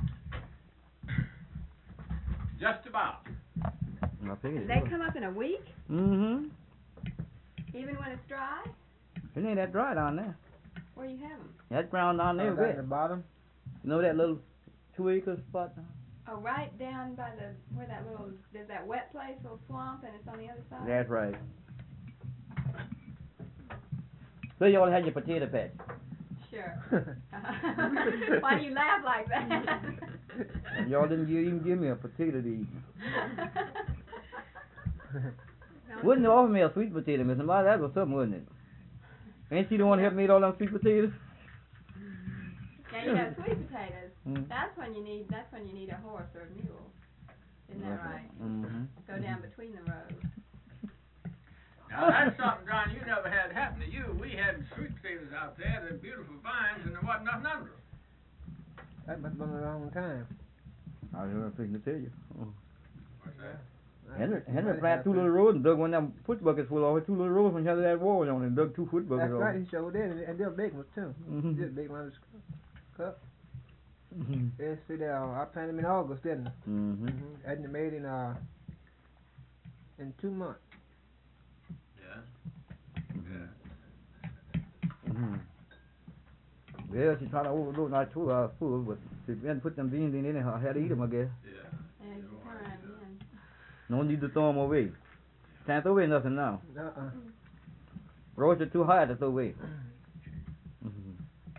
Just about. I figured it They was. come up in a week, Mm-hmm. even when it's dry. It ain't that dry down there. Where you have them? That ground down there Oh, down wet. at the bottom. You know that little two acre spot? Oh, right down by the where that little there's that wet place, little swamp, and it's on the other side. That's right. So you all had your potato patch. Sure. Why do you laugh like that? And y'all didn't give, even give me a potato to eat. Wouldn't you offer me a sweet potato, Mister Mars? That was something, wasn't it? Ain't she the one who helped me eat all them sweet potatoes? Yeah, you know, sweet potatoes. Mm. That's when you need. That's when you need a horse or a mule. Isn't that right? Mm-hmm. Go down between the rows. Now that's something, John, you never had happen to you. We had sweet potatoes out there, they're beautiful vines, and there wasn't nothing under them. That must have been a long time. I was going to tell you. Oh. What's that? Henry, That Henry might planted two happen. little rows and dug one of them foot buckets full of it, two little rows when he had that wall on it, and dug two foot buckets That's off. right, he showed that, and, and they're big ones too. Mhm. Just big ones. Cup. Mm-hmm. Yeah, see there. I planted them in August, didn't I? Mm-hmm. Mm-hmm. And they made in uh in two months. Yeah. Yeah. Mm-hmm. Well, she tried to overload my two hours full, but she didn't put them beans in anyhow. I had to eat them, I guess. Yeah. And you turn around again. No need to throw them away. Can't throw away nothing now. Uh-uh. Roasts are too hard to throw away. Mm-hmm.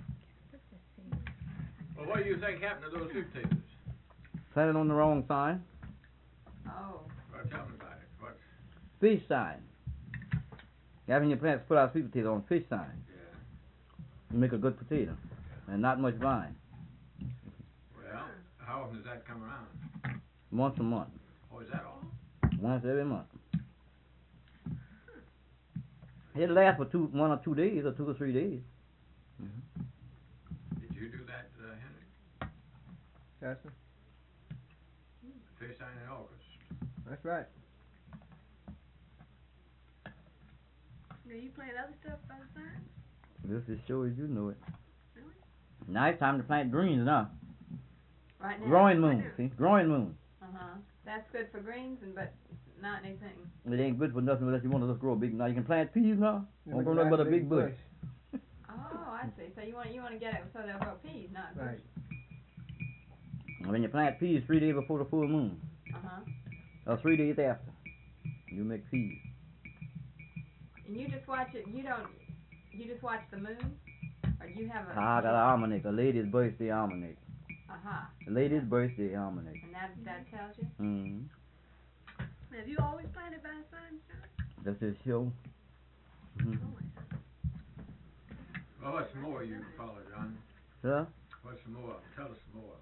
Well, what do you think happened to those sweet potatoes? Planted on the wrong sign. Oh. Well, tell me about it. What's, Fish sign. Having your plants put out sweet potato on fish sign. yeah. You make a good potato. And not much vine. Well, how often does that come around? Once a month. Oh, is that all? Once every month. It lasts for two, one or two days, or two or three days. Mm-hmm. Did you do that, uh, Henry? That's it. Fish sign in August. That's right. Now you plant other stuff by the side? This is sure as you know it. Really? Now it's time to plant greens now. Right now. Growing moon, see? Growing moon. Uh huh. That's good for greens, and but not anything. It ain't good for nothing unless you want to just grow a big. Now you can plant peas now. You Don't make grow a nothing but a nice big bush. Oh, I see. So you want you want to get it so they'll grow peas, not Right. And when you plant peas three days before the full moon, Uh huh. or three days after, you make peas. And you just watch it. You don't. You just watch the moon, or do you have a? I got an almanac, a lady's birthday almanac. Uh huh. A lady's birthday almanac. And that that tells you. Mm-hmm. Now, have you always planted by the side, John? That's his show. Mm-hmm. Always. Well, what's some more you can follow, John? Sir? What's some more? Tell us some more.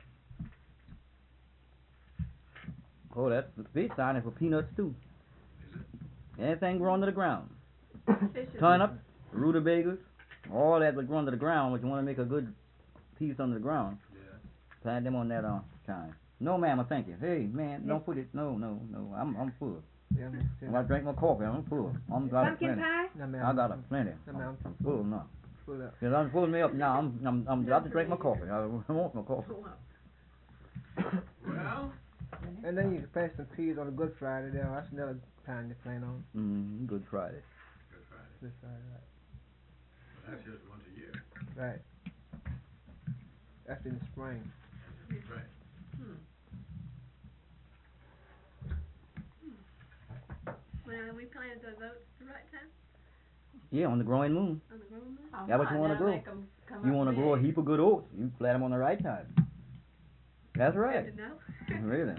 Oh, that's the fish sign is for peanuts too. Is it? Anything grow under the ground. Fishes. Turnips, rutabagas, all that would grow under the ground, but you want to make a good piece under the ground. Yeah. Plant them on that uh, kind. No, ma'am, I thank you. Hey, man, don't put it. No, no, no. I'm I'm full. Yeah, I'm I gotta drink my coffee. I'm full. I'm got a Pumpkin plenty. pie? No, ma'am. I got a plenty. No, ma'am. I'm full now. Full up. Cause I'm pulling me up now. I'm I'm I'm about to drink my coffee. I, I want my coffee. Well, And then you can plant some peas on a Good Friday there. That's another time to plant on. Mm, Good Friday. Good Friday. Good Friday, That's just once a year. right. Right. That's in the spring. Right. Hmm. Well, we planted those oats at the right time Yeah, on the growing moon. on the growing moon. Oh, Yeah, but you fine. wanna That'll grow. make 'em come You up want to grow a big. heap of good oats. You plant them on the right time. That's right. Good to know. Really.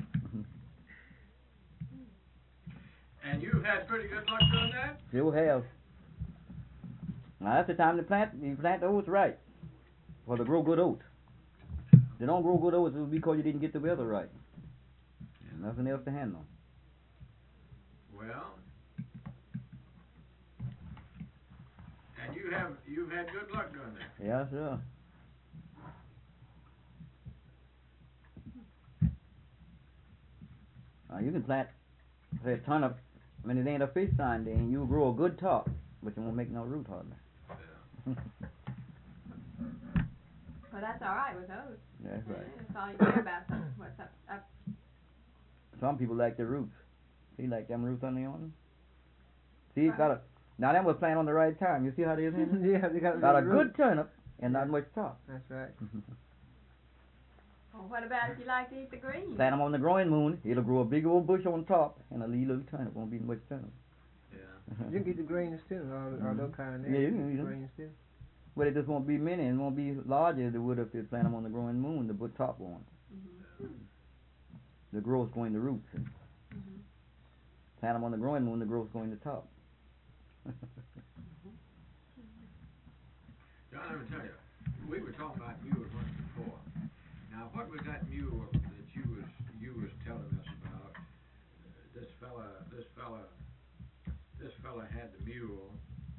And you've had pretty good luck doing that? Still have. Now that's the time to plant. You plant the oats right. Or to grow good oats. They don't grow good oats it's because you didn't get the weather right. Nothing else to handle. Well, and you have you've had good luck doing that. Yeah, sure. Uh, you can plant, say, a turnip when it ain't a fish sign day, and you'll grow a good top, but you won't make no root hardly. Yeah. Well, that's all right with those. That's Yeah, right. that's all you care about. So what's up? Up. Some people like the roots. See, like them roots on the on. See, it's Right. got a, now them was planted on the right time. You see how they is in there? Yeah, they got, Got a root. good turnip and not Yeah. much top. That's right. Well, what about if you like to eat the greens? Plant them on the growing moon. It'll grow a big old bush on top and a little turnip. Won't be much turnip. Yeah. You can eat the greens too, or, or those kind of Yeah, you can eat 'em. greens too. But it just won't be many and won't be larger as it would if you plant them on the growing moon, the put top on. Mm-hmm. The growth's going to roots. And Mm-hmm. plant them on the growing moon, the growth's going to top. John, let me tell you, we were talking about mules once before. Now, what was that mule that you was you was telling us about? Uh, this fella, this fella, this fella had the mule,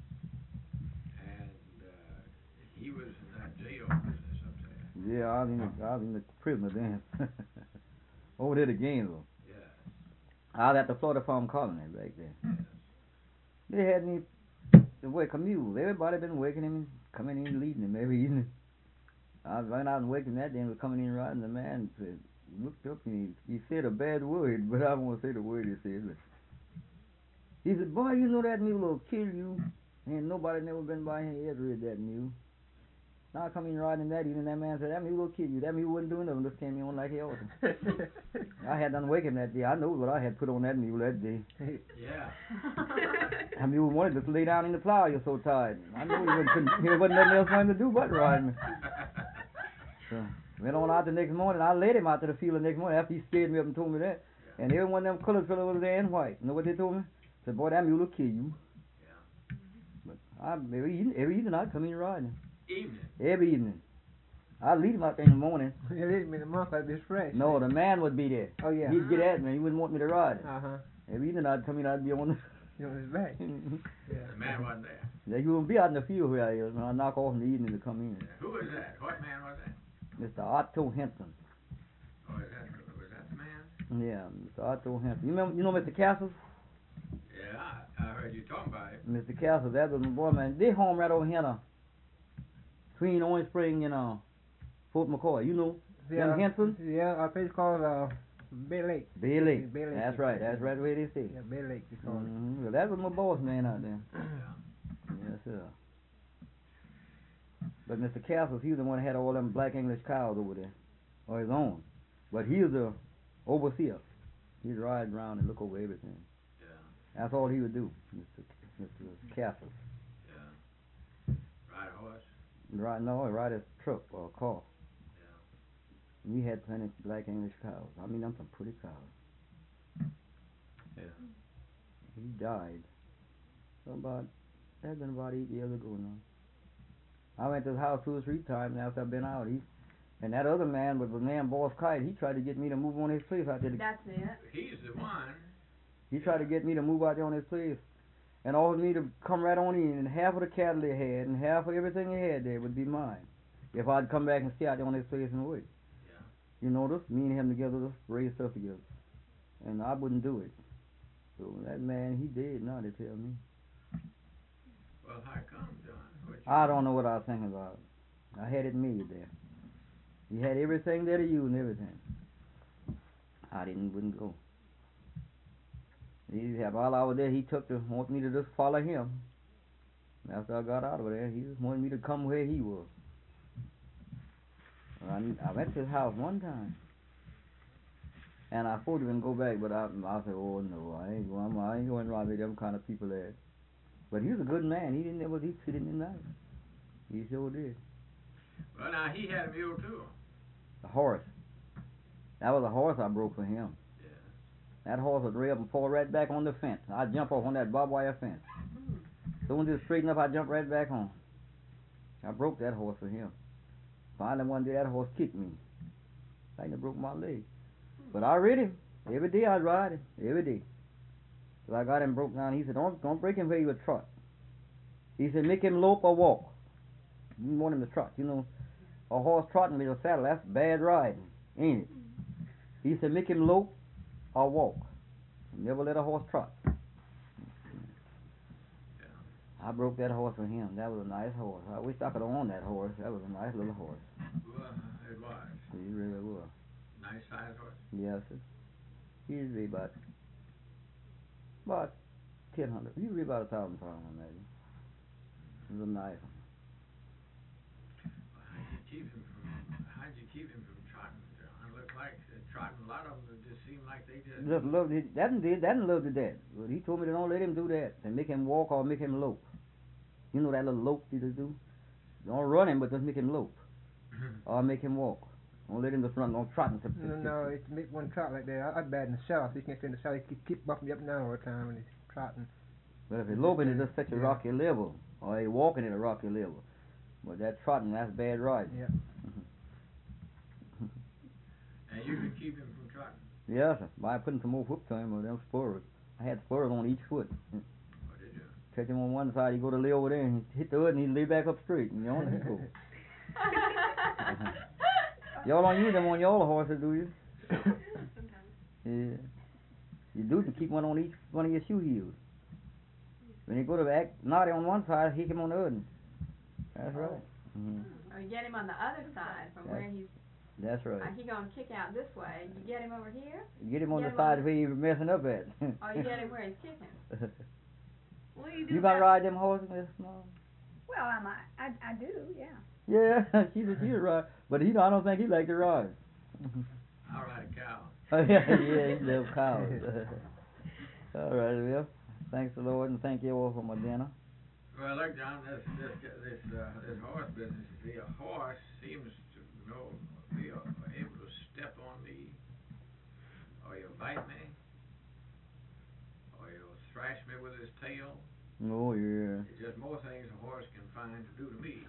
and uh, he was in that jail business up there. Yeah, I was in the, I was in the prisoner then. Over there to Gainesville. Yes. I was at the Florida Farm Colony back then. Yes. They had me to wake a mule. Everybody been waking him and coming in and leading him every evening. I went out and waking that day and was coming in riding. The man said, looked up and he, he said a bad word, but I won't say the word he said. But he said, boy, you know that mule will kill you. And nobody never been by here yet read that mule. Now I come in riding that evening, that man said, that mule will kill you. That mule wouldn't do nothing, just came in on like hell. I had done wake him that day. I know what I had put on that mule that day. Yeah. That mule wanted to lay down in the plow, you're so tired. I knew he wasn't, couldn't, there wasn't nothing else for him to do but ride me. So, went on out the next morning. I led him out to the field the next morning after he scared me up and told me that. Yeah. And every one of them colored fellows was there in white. You know what they told me? Said, boy, that mule will kill you. Yeah. But I, every evening, every evening I'd come in riding. Evening. Every evening. I'd leave him out there in the morning. Yeah, leave me in the month, I'd be fresh. No, the man would be there. Oh, yeah. He'd get at me. He wouldn't want me to ride. Uh huh. Every evening I'd come in, I'd be on the... You know, it's back. Yeah. The man wasn't there. Yeah, he wouldn't be out in the field where I is when I knock off in the evening to come in. Yeah. Who was that? What man was that? Mister Otto Henson. Oh, is that was that the man? Yeah, Mister Otto Henson. You remember, you know Mister Castles? Yeah, I, I heard you talking about it. Mister Castles, that was my boy, man. They home right over here now. Between Orange Spring and uh, Fort McCoy. You know Yeah, them Henson? yeah, a place called uh, Bay Lake. Bay Lake. Bay Lake. That's right. That's right where they say. Yeah, Bay Lake, they call Mm-hmm. Well, that was my boss man out there. Yeah. Yes, sir. But Mister Castles, he was the one that had all them black English cows over there, on his own. But he was a overseer. He'd ride around and look over everything. Yeah. That's all he would do, Mister Mister Castles. Yeah. Ride a horse. Right, no, he'd ride a truck or a car. Yeah. We had plenty of black English cows. I mean, them some pretty cows. Yeah. He died. So about, that's been about eight years ago now. I went to his house two or three times after I've been out. He, and that other man was the man Boss Kite. He tried to get me to move on his place out there. To, That's it. He's the one. he tried to get me to move out there on his place. And offered me to come right on in, and half of the cattle they had, and half of everything they had there would be mine. If I'd come back and stay out there on his place and work. Yeah. You notice, me and him together, just raised stuff together. And I wouldn't do it. So that man, he dead now, they tell me. Well, how come, John? What you- I don't know what I was thinking about. I had it made there. He had everything there to you and everything. I didn't, wouldn't go. He had, while I was there, he took to want me to just follow him. After I got out of there, he just wanted me to come where he was. I, I went to his house one time. And I thought he would go back, but I, I said, oh no, I ain't going, I ain't going around with them kind of people there. But he was a good man. He didn't ever, he treated me nice. He sure did. Well, now he had a mule too. A horse. That was a horse I broke for him. Yeah. That horse would rear up and fall right back on the fence. I'd jump off on that barbed wire fence. As soon as it straightened up, I'd jump right back on. I broke that horse for him. Finally, one day, that horse kicked me. I think it broke my leg. But I rid him. Every day I'd ride him. Every day. So I got him broke down. He said, don't, don't break him where he would trot. He said, make him lope or walk. You want him to trot. You know, a horse trotting with a saddle, that's bad riding, ain't it? He said, make him lope or walk. Never let a horse trot. I broke that horse for him. That was a nice horse. I wish I could own that horse. That was a nice little horse. Well, it was. He really was. Nice size horse. Yes, sir. Usually about about ten hundred. Usually about a thousand pounds on that. It was a nice one. Well, how'd you keep him from? How'd you keep him from trotting, John? It looked like uh, trotting. A lot of them just seemed like they just. Just loved it. That one did. That one loved it. That. But he told me to don't let him do that. And make him walk or make him lope. You know that little lope he just do? Don't run him, but just make him lope. Or make him walk. Don't let him just run. Don't trot him. No, no, it's make one trot like that. I, I bad in the south. You can't stay in the south. You keep, keep bumping you up and down all the time when he's trotting. But if he's loping, it's just such a Yeah. rocky level. Or he walking at a rocky level. But that trotting, that's bad riding. Yeah. And you could keep him from trotting. Yes, sir. By putting some more whoop to him or them spurs. I had spurs on each foot. What did you? Catch him on one side, he go to lay over there and he hit the other and he lay back up straight. And you know, he go. Y'all don't use them on your horses, do you? Sometimes. Yeah. You do to keep one on each one of your shoe heels. When you go to act naughty on one side, hit him on the other. That's right. Mm-hmm. Or you get him on the other side from where he's, That's right. uh, he gonna kick out this way. You get him over here, You get him on Get the him side on- where he's messing up at. or you get him where he's kicking. What do you do You gonna about- ride them horses, Miss Small? Well, I might, I, I do, yeah. Yeah, she's a she's a ride, but he I don't think he like to ride. I'll ride a cow. Oh yeah, yeah, he loves cows. All right, well, thanks the Lord and thank you all for my dinner. Well, look, John, this this this uh, this horse business. You see, a horse seems to know be uh, able to step on me, or he'll bite me, or he'll thrash me with his tail. Oh yeah. It's just more things a horse can find to do to me.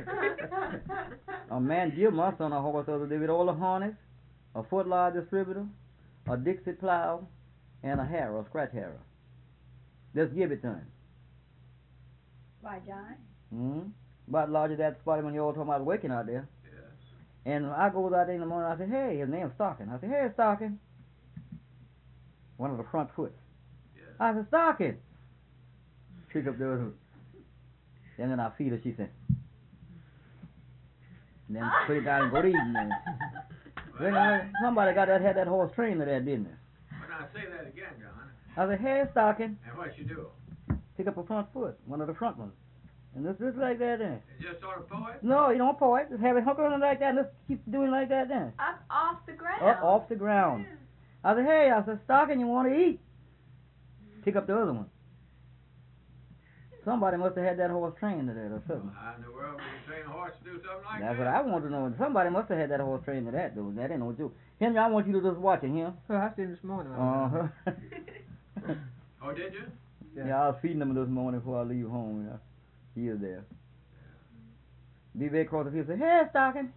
A man give my son a horse the other day with all the harness, a foot large distributor, a Dixie plow, and a harrow, a scratch harrow. Just give it to him. By John. Mm-hmm. About larger than that spotty when you all talking about working out there. Yes. And I goes out there in the morning, I say, hey, his name's Stocking. I say, hey, Stocking. One of the front foot. Yes. I said, Stocking. Pick up the other. And then I feed her, she said. And then put it down and go to eating. Then. Well, Then, somebody got that, had that horse trained to that, didn't they? but now say that again, John. I said, hey, Stocking. And what you do? Pick up a front foot, one of the front ones. And just, just like that then. And just sort of pull it? No, you don't pull it. Just have it hook on like that and just keep doing like that then. Up off the ground. Up off the ground. I said, hey, I said, Stocking, you want to eat? Pick up the other one. Somebody must have had that horse trained to that or something. How in the world would you train a horse to do something like That's that? what I want to know. Somebody must have had that horse trained to that, though. That ain't no joke. Henry, I want you to just watch it, Henry. Oh, I seen him this morning. Uh-huh. Oh, did you? Yeah. Yeah, I was feeding him this morning before I leave home. You know. He was there. B B across the field said, hey, Stocking.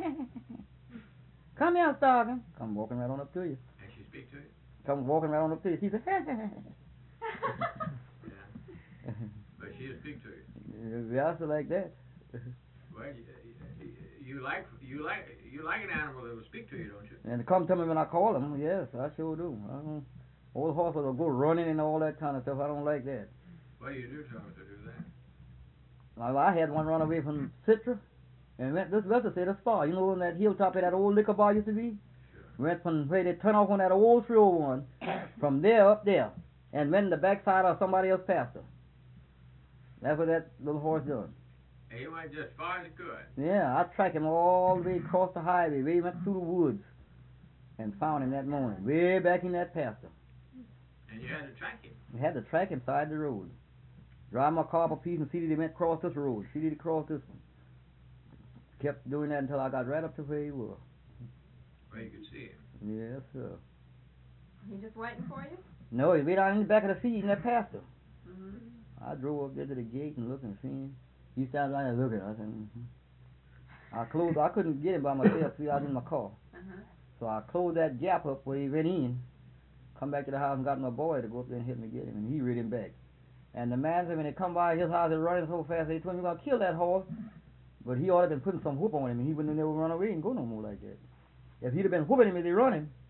Come here, Stocking. Come walking right on up to you. And she speak to you? Come walking right on up to you. She said, Yeah. But she'll speak to you. yeah, I said like that. Well, you, you, you like you like you like an animal that will speak to you, don't you? And come to me when I call him. Yes, I sure do. I don't, old horses will go running and all that kind of stuff. I don't like that. What do you do to them to do that? Now, I had one run away from Citra and went, this let's say the spa. You know, on that hilltop where that old liquor bar used to be? Sure. Went from where they turn off on that old three oh one, from there up there, and went in the backside of somebody else's pasture. That's what that little horse done. And he went just as far as he could. Yeah, I tracked him all the way across the highway, way went through the woods, and found him that morning, way back in that pasture. And you had to track him. I had to track him side the road. Drive my car up a piece and see that he went across this road. See that he crossed this one. Kept doing that until I got right up to where he was. Where you could see him. Yes, sir. He just waiting for you? No, he way down in the back of the field in that pasture. Mm-hmm. I drove up there to the gate and looked and seen him. He started right there looking. I said, mm-hmm. I closed. I couldn't get him by myself. See, I was in my car. Uh-huh. So I closed that gap up where he went in. Come back to the house and got my boy to go up there and help me get him, and he rid him back. And the man said when they come by his house, they running so fast, they told him, you're going to kill that horse. But he ought to have been putting some whoop on him, and he wouldn't have never run away and go no more like that. If he'd have been whooping him as he running,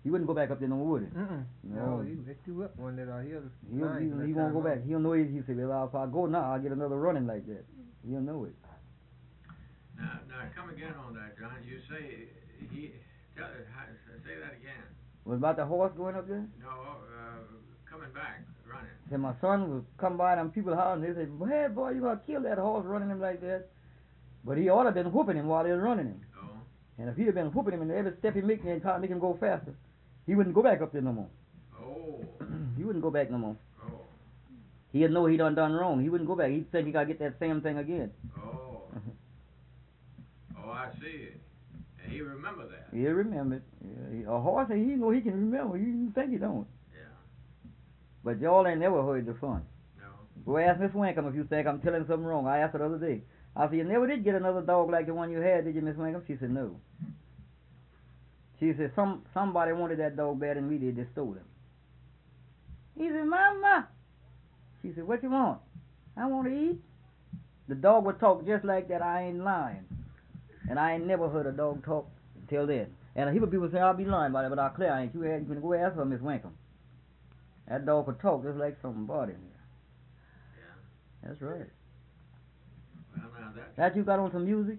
He wouldn't go back up there no more, would he? Mm-mm. No. No, he let you up one that uh, he'll He'll, fine he, from that he won't time go back. on. He'll know it. He said, well, if I go now, I'll get another running like that. He'll know it. Now, now come again on that, John. You say he, tell, how, say that again. Was about the horse going up there? No, uh, coming back, running. Said my son was come by them people hollering. They said, hey boy, you gonna kill that horse running him like that. But he ought to have been whooping him while he was running him. Oh. And if he'd have been whooping him and every step he make and trying to make him go faster, he wouldn't go back up there no more. Oh. He wouldn't go back no more. Oh. He'd know he done done wrong. He wouldn't go back. He'd think he gotta get that same thing again. Oh. Oh, I see. And he remember that. He remembered. Yeah, he, a horse, he know he can remember. You think he don't. Yeah. But y'all ain't never heard the fun. No. Go ask Miss Wankum if you think I'm telling something wrong. I asked her the other day. I said, you never did get another dog like the one you had, did you, Miss Wankum? She said, no. She said, some somebody wanted that dog better than we did. They stole him. He said, Mama. She said, what you want? I want to eat. The dog would talk just like that. I ain't lying. And I ain't never heard a dog talk until then. And people people say, I'll be lying about it, but I'll clear. I ain't. You had, you can go ask her, Miss Wankum. That dog could talk just like somebody. Yeah. That's right. Well, now that. That you got on some music?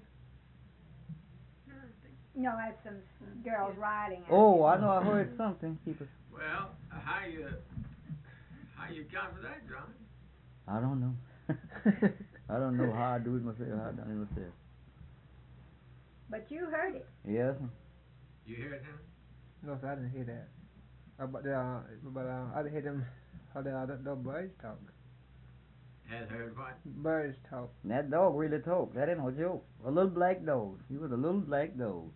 No, that's some girls riding. out Oh, there. I know I heard something. People. Well, how you, how you count for that, John? I don't know. I don't know how I do it myself, how I done it myself. But you heard it. Yes. You heard him? No, sir, I didn't hear that. Uh, but uh, but uh, I didn't hear them how the, uh, the, the birds talk. Has heard what? Birds talk. And that dog really talked. That ain't no joke. A little black dog. He was a little black dog.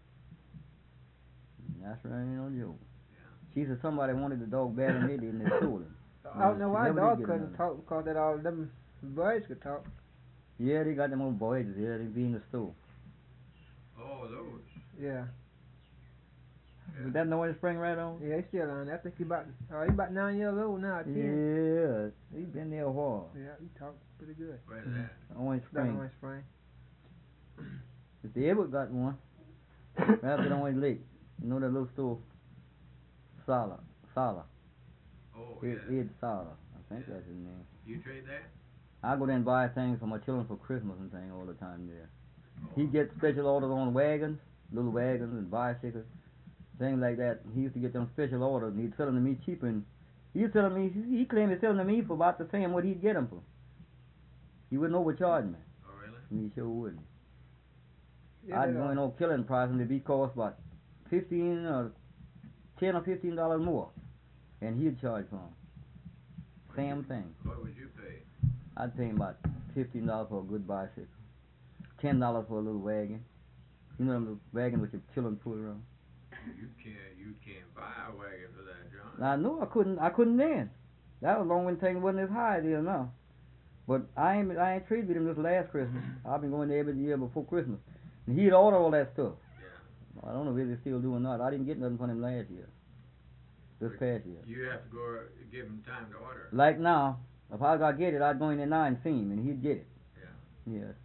That's right, ain't no joke. Yeah. She said somebody wanted the dog better than they did and they stole him. I don't know why Never did dog get couldn't another. talk because that all them birds could talk. Yeah, they got them old boys here. They be in the store. Oh, those. Yeah. Was that noise spring right on? Yeah, he's still on. I think he about uh, he about nine years old now. Ten. Yeah, he been there a while. Yeah, he talk pretty good. Where's that? Orange Down Spring. Orange Spring. If they ever got one, right at Orange Lake. You know that little store? Sala. Sala. Oh, Ed, yeah. Ed Sala. I think that's his name. You trade there? I go there and buy things for my children for Christmas and things all the time there. Oh. He gets special orders on wagons, little wagons and bicycles, things like that. He used to get them special orders and he'd sell them to me cheap, and he's selling me, he claimed he's selling to me for about the same what he'd get them for. He wouldn't overcharge me. Oh, really? And he sure wouldn't. Yeah, I'd they, go uh, in on killing price and it'd be cost about fifteen or ten or fifteen dollars more, and he'd charge for them. Same thing. What would you pay? I'd pay him about fifteen dollars for a good bicycle, ten dollars for a little wagon. You know them little wagon with your children pull around. You can't, you can't buy a wagon for that, John. Now, I knew I couldn't. I couldn't then. That was long when things wasn't as high as it is now. But I ain't. I ain't traded with him this last Christmas. I've been going there every year before Christmas, and he'd order all that stuff. Yeah. I don't know if they still do or not. I didn't get nothing from him last year. This past year. You have to go give him time to order. Like now, if I got get it, I'd go in there now and see him, and he'd get it. Yeah. Yes.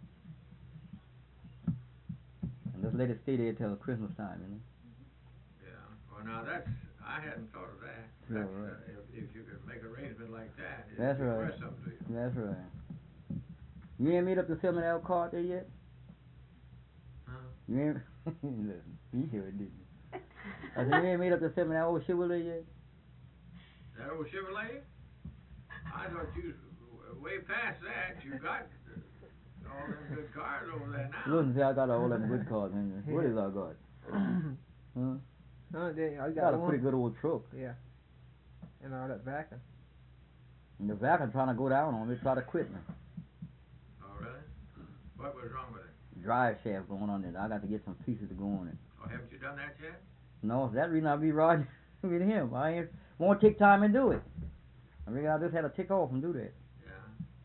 And just let it stay there till Christmas time, you know. Yeah. Well, now that's, I hadn't thought of that. Yeah, That's, right. uh, if, if you could make arrangement like that, it'd That's be right. worth something to you. That's right. You ain't made up the seven L card there yet? Huh? You ain't. Listen, you hear it, didn't you? I said, you ain't made up the seven L Chevrolet yet? That old Chevrolet? I thought you was way past that. You got uh, all them good cars over there now. Listen, see, I got all them good cars, man. What is I got? Huh? no, they, I I got, got a one. pretty good old truck. Yeah. And all that vacuum. And the vac I'm trying to go down on me, try to quit me. Oh, really? What was wrong with it? Drive shaft going on it. I got to get some pieces to go on it. Oh, haven't you done that yet? No, for that reason I be riding with him. I ain't won't take time and do it. I mean, I just had to take off and do that. Yeah.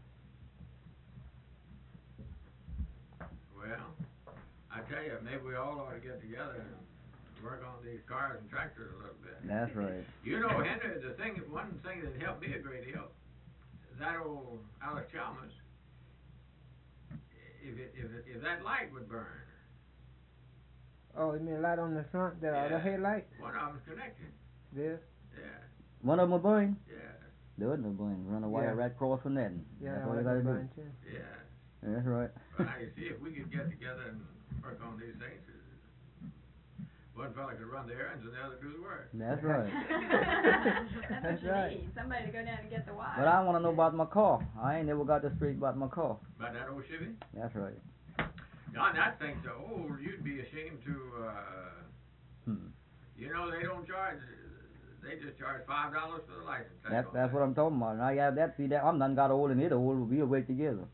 Well, I tell you, maybe we all ought to get together and work on these cars and tractors a little bit. That's right. You know, Henry, the thing, one thing that helped me a great deal, that old Alice Chalmers, if it, if it, if that light would burn, Oh, you mean light on the front, the, uh, the Yeah. headlight? One of them's connected. There. Yeah, One of them a burn? yeah, There wasn't no burn. Run a wire Yeah. right across from that. and Yeah, That's I all you like gotta the do. burn too. yeah. That's right. Well, now you see, if we could get together and work on these things, uh, one fella could run the errands and the other do the work. That's right. That's That's what you right. need, somebody to go down and get the wire. But I wanna know about my car. I ain't never got this straight about my car. About that old Chevy? That's right. John, that thing's so old, you'd be ashamed to, uh, Hmm. you know, they don't charge, they just charge five dollars for the license. That's all that's that. what I'm talking about. Now you have that. See that I'm done got old and it old. We'll work together.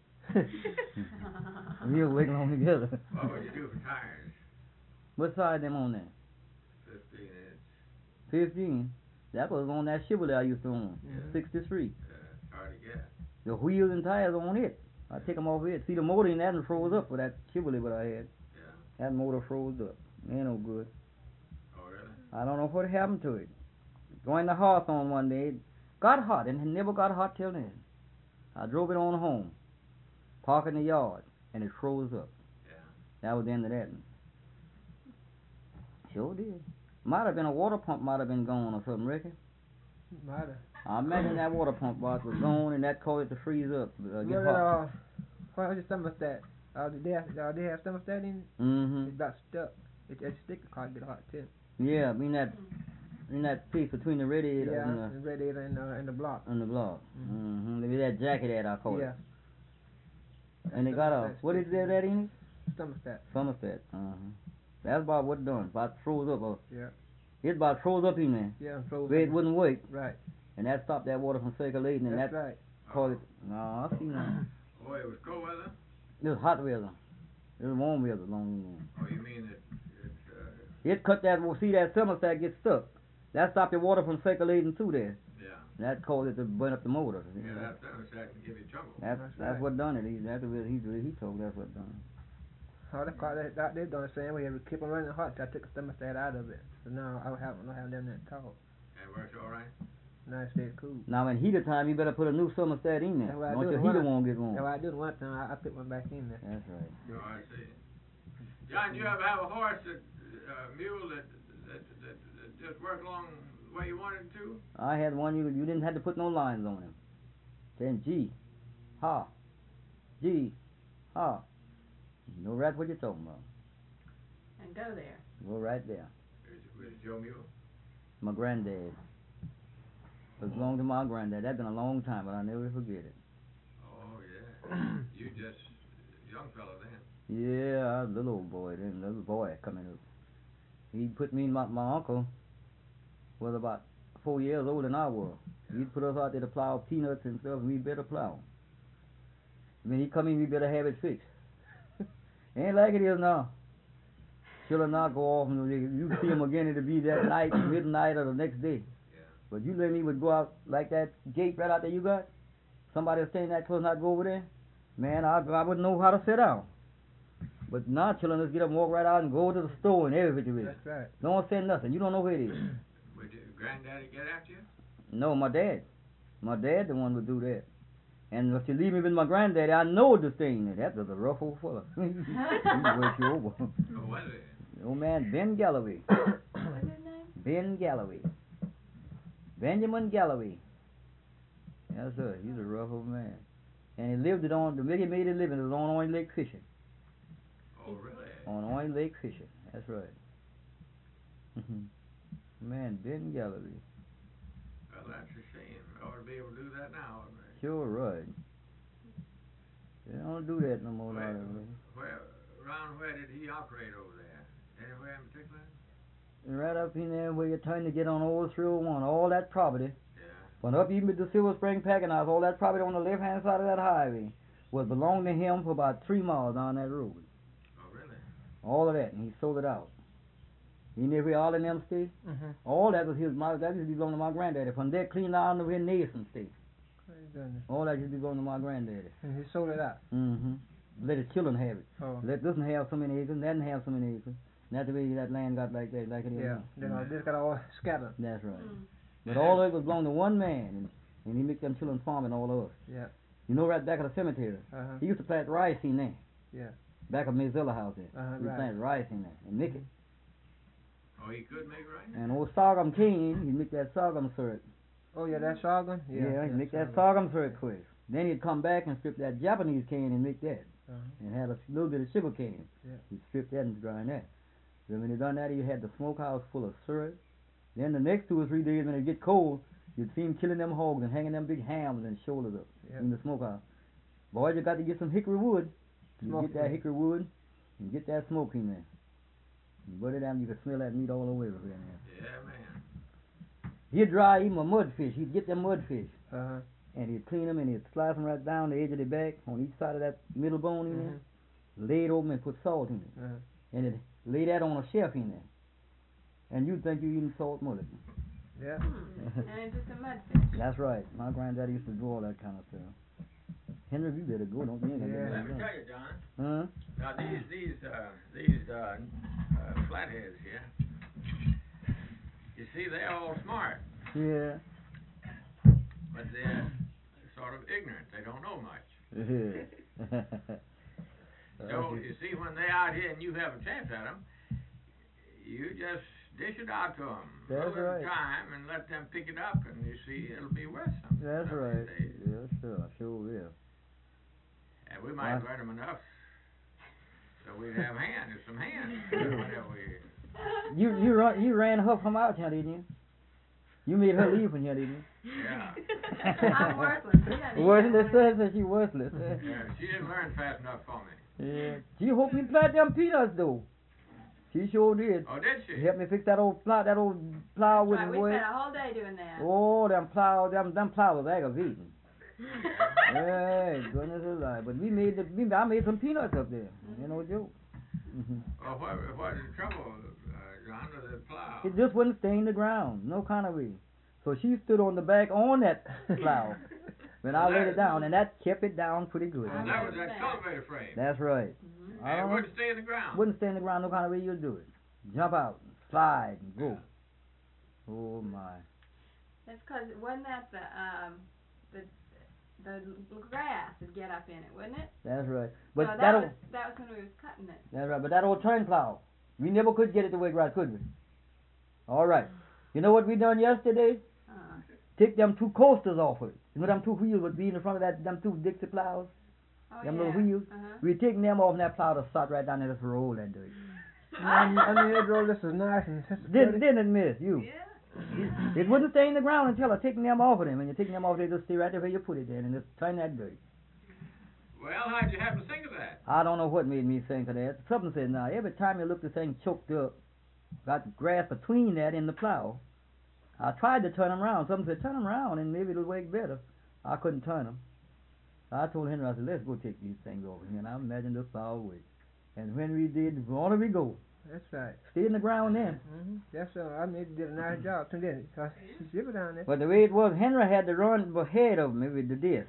We'll work along together. What would you do for tires? What side them on there? Fifteen inch, Fifteen. That was on that Chevrolet I used to own. Yeah. Sixty-three. uh, it's hard to get. The wheels and tires on it. I take them off it. See the motor in that one froze up with that Chevrolet what I had. Yeah. That motor froze up. Ain't no good. Oh, really? I don't know what happened to it. Going to Hawthorne one day, it got hot and it never got hot till then. I drove it on home, parked in the yard, and it froze up. Yeah. That was the end of that one. Sure did. Might have been a water pump, might have been gone or something, Ricky. Matter. I imagine that water pump box was gone and that caused it to freeze up, uh, get What, hot. uh, what was the thermostat? Uh, did they have, uh, they have thermostat in it? Mm-hmm. It's about stuck. It, it stick the car get hot too. Yeah, I mean that, in that piece between the radiator Yeah, and the, the radiator and, uh, and the block. and the block. Mhm. Mm-hmm. Maybe that jacket that I call Yeah. it. And it got a, what is there that in it? Thermostat. Thermostat. Uh-huh. That's about what it done. About froze up. Uh, Yeah. it about froze up in there. Yeah, and froze. Where it wouldn't work. Right. And that stopped that water from circulating and That's that right. caused it. No, I see now. Oh, it was cold weather? It was hot weather. It was warm weather long ago. Oh, you mean it, it, uh, It cut that, well, see that thermostat get stuck. That stopped the water from circulating through there. yeah. That caused it to burn up the motor. Yeah, that thermostat can give you trouble. That's, That's that's right. what done it. He, that's what he, he told that's what done it. Oh, the car that, that they done the same way. It would keep on running hot. So I took the thermostat out of it. So now I don't have, I don't have them that tall. And it works all right? Now it stays cool. Now in heater time, you better put a new thermostat in there. That's what I Don't do your in the heater winter. won't get warm. That's what I did one time. I, I put one back in there. That's right. Oh, I see. John, you ever have a horse that, uh, mule that, that, that, that just worked along the way you wanted it to? I had one you you didn't have to put no lines on him. Saying G, ha, G, ha. You know right what you're talking about. And go there. Go right there. Is it, was it Joe Mule? My granddad. It belonged to my granddad. That's been a long time, but I never forget it. Oh, yeah. You just, young fella then. Yeah, I was a little old boy then, little boy coming up. He put me and my, my uncle was about four years older than I was. He'd put us out there to plow peanuts and stuff, and we better plow. When he come in, we better have it fixed. Ain't like it is now. Children now go off and you you see him again, it'll be that night, midnight, or the next day. Yeah. But you let me would go out like that gate right out there you got. Somebody was staying that close, not go over there. Man, I I wouldn't know how to sit down. But now children just get up and walk right out and go to the store and everything with it. That's right. Don't say nothing. You don't know where it is. Would your granddaddy get after you? No, my dad. My dad the one would do that. And if you leave me with my granddaddy, I know the thing. That was a rough old fella. He would work you over. Oh, was it? Old man Ben Galloway. What's his name? Ben Galloway. Benjamin Galloway. Yes, sir. He's a rough old man. And he lived it on, the way he made a living was on Orange Lake fishing. Oh, really? On Orange Lake fishing. That's right. Man, Ben Galloway. Well, that's a shame. I ought to be able to do that now. oughtn't I? Sure right. They don't do that no more Where, nowadays. where, around where did he operate over there? Anywhere in particular? Right up in there where you're trying to get on old three oh one, all that property. Yeah. Went up even to the Silver Spring Packing House, all that property on the left hand side of that highway was belonged to him for about three miles down that road. Oh, really? All of that, and he sold it out. You know where all of them stay? Mm-hmm. All that was his, my, that used to belong to my granddaddy. From there clean down to where Nason stay. Goodness. All that used to belong to my granddaddy. And he sold it out. Mm-hmm. Let his children have it. Oh. Let this one have so many acres, and that one have so many acres. And that's the way that land got like that, like it is Yeah. now. Then uh, this got all scattered. That's right. Mm. But all of it was belonged to one man, and, and he make them children farming all of us. Yeah. You know, right back at the cemetery, Uh-huh. he used to plant rice in there. Yeah. Back of Miss Zilla house there. Uh-huh, we right. planted rice in there and make it. Oh, he could make it right now? And old sorghum cane, he'd make that sorghum syrup. Oh yeah, that sorghum. Yeah, Yeah, he'd make that sorghum. sorghum syrup quick. Then he'd come back and strip that Japanese cane and make that. Uh-huh. And had a little bit of sugar cane. Yeah. He'd strip that and grind that. Then when he done that, he had the smokehouse full of syrup. Then the next two or three days when it get cold, you'd see him killing them hogs and hanging them big hams and shoulders up Yep. in the smokehouse. Boys, you got to get some hickory wood. You Smoke get that it. hickory wood and get that smoke in there. You put it down, you can smell that meat all the way over in there. Yeah, man. He'd dry even a mudfish. He'd get them mudfish Uh-huh. and he'd clean them and he'd slice them right down the edge of the back on each side of that middle bone in there. Mhm. Lay it open and put salt in it. Uh-huh. And it lay that on a shelf in there. And you'd think you're eating salt mullet. Yeah. Hmm. And it's just a mudfish. That's right. My granddaddy used to do all that kind of stuff. Henry, you better go. Don't you ain't gonna Yeah. get Let me nothing tell you, John. done. Now these these uh these uh, uh flatheads here. You see, they're all smart, Huh? Yeah. but they're sort of ignorant. They don't know much. Yeah. So you see, when they're out here and you have a chance at them, you just dish it out to them That's at right. a time and let them pick it up, and you see it'll be worth something. That's I mean, right. they- Yeah, sure, sure will. And we might Right. learn them enough so we'd have hands, some hands, whenever we. You you run you ran her from out here, didn't you? You made her leave from here, didn't Yeah. I'm worthless. We don't you? need Worthless, that. says that she worthless. Yeah, she didn't learn fast enough for me. Yeah. She hope me plant them peanuts though. She sure did. Oh, did she? She helped me fix that old plow, that old plow Right, wouldn't we work. spent a whole day doing that. Oh, them plow, them them plow was aggravating. Hey, goodness alive. But we made the, we, I made some peanuts up there. You know, joke. Mm-hmm. Well, what, what is the trouble, uh, John, with the plow? It just wouldn't stain the ground, no kind of way. So she stood on the back on that plow when I laid it down, and that kept it down pretty good. And that was that cultivator frame. That's right. Mhm. I And it don't know, wouldn't stay in the ground. wouldn't stay in the ground no kind of way you'd do it. Jump out, slide, and go. Oh my. That's 'cause wasn't that the um the the l- grass would get up in it, wouldn't it? That's right. But no, that that was old, that was when we was cutting it. that's right. But that old turn plow, we never could get it to work right, could we? All right. You know what we done yesterday? Uh, Take them two coasters off it. You know them two wheels would be in the front of that, them two Dixie plows? oh Them yeah. little wheels? Uh-huh. We taking them off and that plow to start right down there, just roll that dirt. And I mean, it roll, this is nice and this is Didn't, pretty. didn't it, miss? You. Yeah. It wouldn't stay in the ground until I taking them off of them. When you're taking them off, they just stay right there where you put it in and just turn that dirt. Well, how'd you happen to think of that? I don't know what made me think of that. Something said, now, every time you look, the thing choked up, got grass between that and the plow. I tried to turn them around. Something said, turn them around and maybe it'll work better. I couldn't turn them. I told Henry, I said, let's go take these things over here. And I imagined the plow away. And when we did, on we go. That's right. Stay in the ground then. Mm-hmm. That's uh, I mean, did a nice job too, didn't it? 'Cause she was down there. But the way it was, Henry had to run ahead of me with the disc.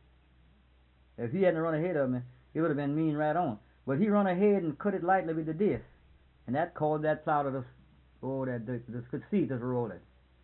If he hadn't run ahead of me, it would have been mean right on. But he run ahead and cut it lightly with the disc. And that caused that plow to just, oh, that dirt, just could see it just rolling.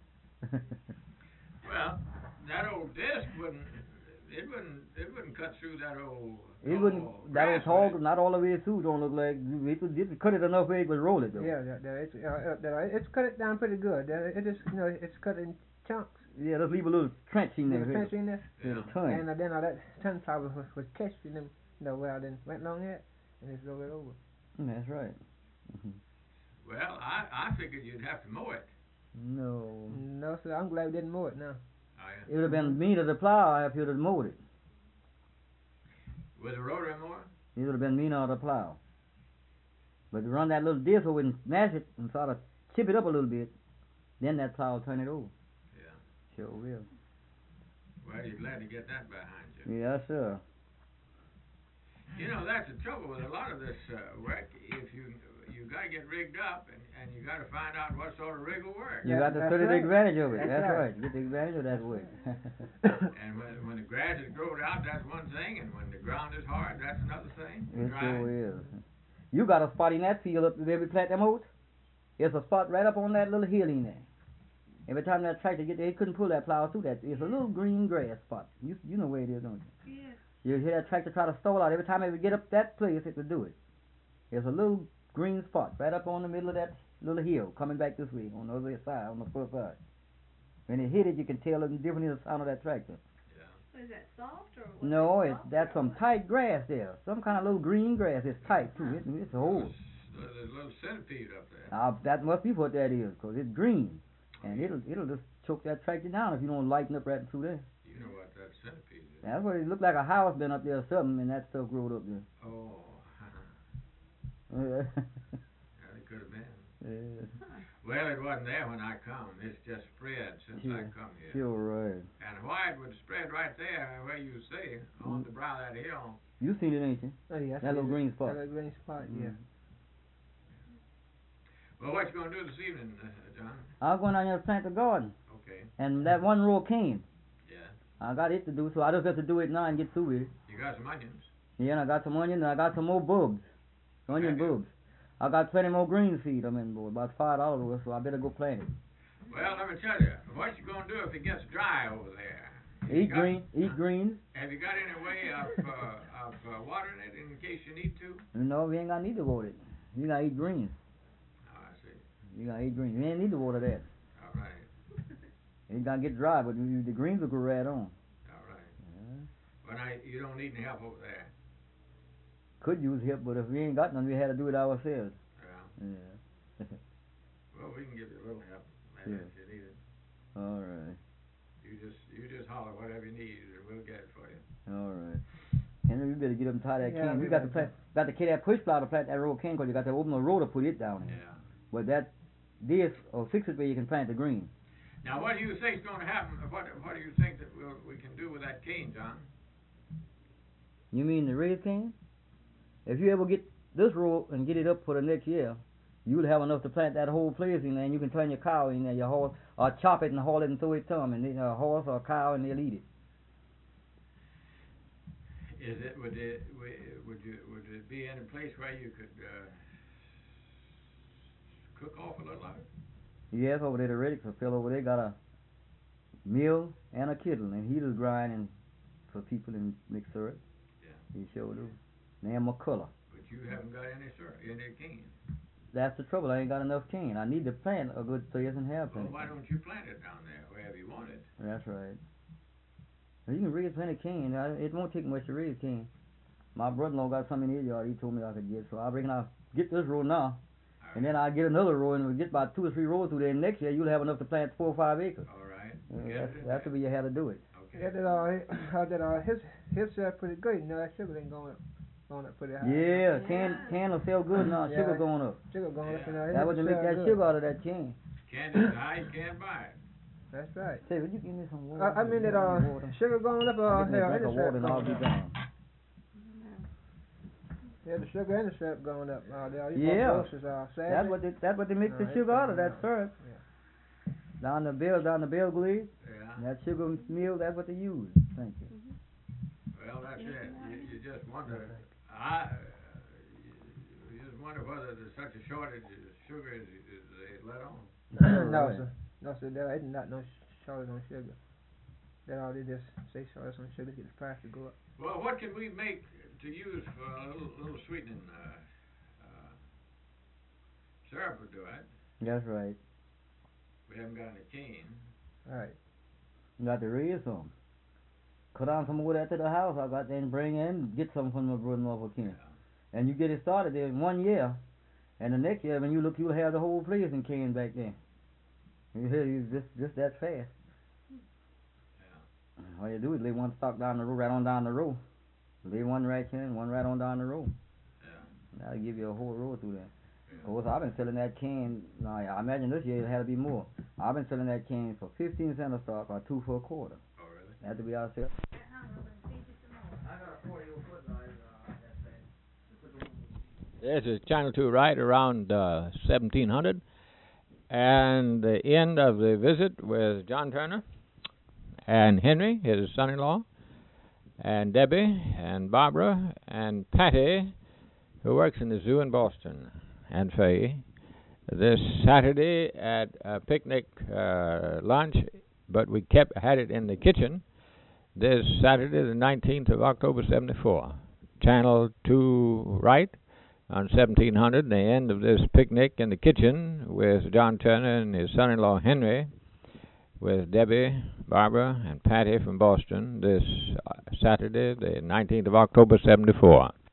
Well, that old disc wouldn't, it wouldn't, it wouldn't cut through that old. It wouldn't, tall that was grass, tall, would it? not all the way through, don't look like, it would, it would cut it enough where it would roll it though. Yeah, yeah, yeah. It's uh, uh, uh, it's cut it down pretty good. Uh, it is, you know, it's cut in chunks. Yeah, just leave a little trench in there. There's a where trench in there. it- where Yeah. it turn. And uh, then all that sunflower was, was catched in them, you know, well, then went along it and just rolled it over. Mm, that's right. Mhm. Well, I, I figured you'd have to mow it. No. No, sir, I'm glad we didn't mow it now. Oh, yeah. It would have been mean to the plow if you'd have mowed it. With a rotary mower? It would have been mean on the plow. But to run that little disc over and smash it and sort of chip it up a little bit, then that plow will turn it over. Yeah. Sure will. Well, you're glad to get that behind you. Yeah, sure. You know, that's the trouble with a lot of this uh, work. If you you got to get rigged up, and, and you got to find out what sort of rig will work. You Yeah, got to that's study the right. advantage of it. That's That's, right. right. Get the advantage of that way. And when when the grass is growed out, that's one thing, and when the ground is hard, that's another thing. It Dry. sure is. You got a spot in that field up where we plant them oats. It's a spot right up on that little hill in there. Every time that tractor get there, he couldn't pull that plow through that. It's a little green grass spot. You you know where it is, don't you? Yeah. You hear that tractor try to stall out. Every time it would get up that place, it would do it. There's a little green spots right up on the middle of that little hill coming back this way on the other side, on the first side. When it hit it, you can tell the difference in the sound of that tractor. Is that soft or what? No, it's soft that's or some what? tight grass there. Some kind of little green grass. It's tight too. It, it's a hole. There's there's a little centipede up there. Uh, that must be what that is, 'cause it's green, and it'll it'll just choke that tractor down if you don't lighten up right through there. You know what that centipede is. That's what it looked like, a house been up there or something, and that stuff growed up there. Oh, Yeah. yeah, it could have been. Yeah. Well, it wasn't there when I come. It's just spread since I Yeah. come here. Sure, right. And why it would spread right there where you say, on Mm. the brow of that hill. You seen it, ain't you? Oh yeah. I That see little it. green spot. That little green spot. Yeah. Mm. Well, what you gonna do this evening, uh, John? I was going down there to plant the garden, Okay, and that one row came. yeah. I got it to do, so I just have to do it now and get through with it. You got some onions. Yeah, and I got some onion, and I got some more bulbs. Onion Have you? bulbs. I got plenty more green seed, I mean, boy, about five dollars worth, so I better go plant it. Well, let me tell you, what you gonna do if it gets dry over there? Have you Eat got- green, eat greens. Have you got any way of, uh, of uh, watering it in case you need to? You know, we ain't got need to water it. You gotta eat greens. Oh, I see. You gotta eat greens. You ain't need to water that. All right, It got to get dry, but you- the greens will go right on. all right. Yeah. But I, you don't need any help over there. Could use help, but if we ain't got none, we had to do it ourselves. Yeah. Yeah. Well, we can give you a little help, maybe Yeah. if you need it. All right. You just, you just holler whatever you need, and we'll get it for you. All right. Henry, you better get up and tie that Yeah, cane. we You got to better. plant, got to carry that push plow to plant that row cane, 'cause you got to open the row to put it down in. Yeah. But that this or fix it where you can plant the green. Now, what do you think's going to happen? What, what do you think that we'll, we can do with that cane, John? You mean the red cane? If you ever get this row and get it up for the next year, you'll have enough to plant that whole place in there, and you can turn your cow in there, your horse, or chop it and haul it and throw it to them, and then a horse or a cow, and they'll eat it. Is it would it would would you would it be in a place where you could uh, cook off a little of it? Yes, over there, the Reddick's a fellow over there got a mill and a kettle, and he does grinding for people and mix syrup. Yeah. He sure do. Name McCullough. But you haven't got any syrup, any cane. That's the trouble. I ain't got enough cane. I need to plant a good place and have Well, plenty. why don't you plant it down there wherever you want it? That's right. Well, you can raise plenty of cane. I, it won't take much to raise cane. My brother-in-law got some in his yard. He told me I could get, so I reckon I'll get this row now, All and right. then I'll get another row, and we'll get about two or three rows through there. And next year you'll have enough to plant four or five acres. All right. Uh, Get that's it in that's the there. way you have to do it. Okay. Yeah, that uh, how that uh, his his uh, pretty good. You know, that sugar ain't going up, going up pretty high. Yeah, can can will sell good now. Yeah. Sugar going up. Sugar going up. Yeah. You know, his That was to make sell that good. sugar out of that cane. Can't deny, you can't buy it. That's right. Say, would you give me some water? I, I mean that uh, Water. sugar going up. Uh, I'll get me a hell, drink and of the water syrup and I'll going be up. down. Yeah, the sugar and the syrup going up. Uh, they, these Yeah. groceries, uh, That's Saturday. what they, that's what they make No, the it's sugar out of, going that up. syrup. Yeah. Down the bell, down the bell glade, Yeah. that sugar mill, that's what they use. Thank you. Well, that's it. You, you just wonder. I. Uh, you, you just wonder whether there's such a shortage of sugar as, as they let on. no, Right. sir. No, sir. There ain't not no shortage on sugar. That all they just say shortage on sugar to get the price to go up. Well, what can we make to use for a little, little sweetening? Uh, uh, syrup would do it. That's right. We haven't got any cane. All right. You got to raise some. Cut down some wood after the house. I got then bring in, get some from my brother-in-law for cane. Yeah. And you get it started there in one year, and the next year when you look, you'll have the whole place in cane back there. You hear, you just just that fast. Yeah. All you do is lay one stalk down the road, right on down the road. Lay one right here and one right on down the road. Yeah. That'll give you a whole row through there. Yeah. Of course, I've been selling that cane. Now, I imagine this year it had to be more. I've been selling that cane for fifteen cents a stalk or two for a quarter. Oh, really? That to be our sale. This is Channel two right around uh, seventeen hundred. And the end of the visit with John Turner and Henry, his son-in-law, and Debbie and Barbara and Patty, who works in the zoo in Boston, and Faye, this Saturday at a picnic uh, lunch, but we kept had it in the kitchen, this Saturday, the nineteenth of October, seventy-four. Channel two right, on seventeen hundred, the end of this picnic in the kitchen with John Turner and his son-in-law Henry, with Debbie, Barbara, and Patty from Boston this uh, Saturday, the nineteenth of October, seventy-four.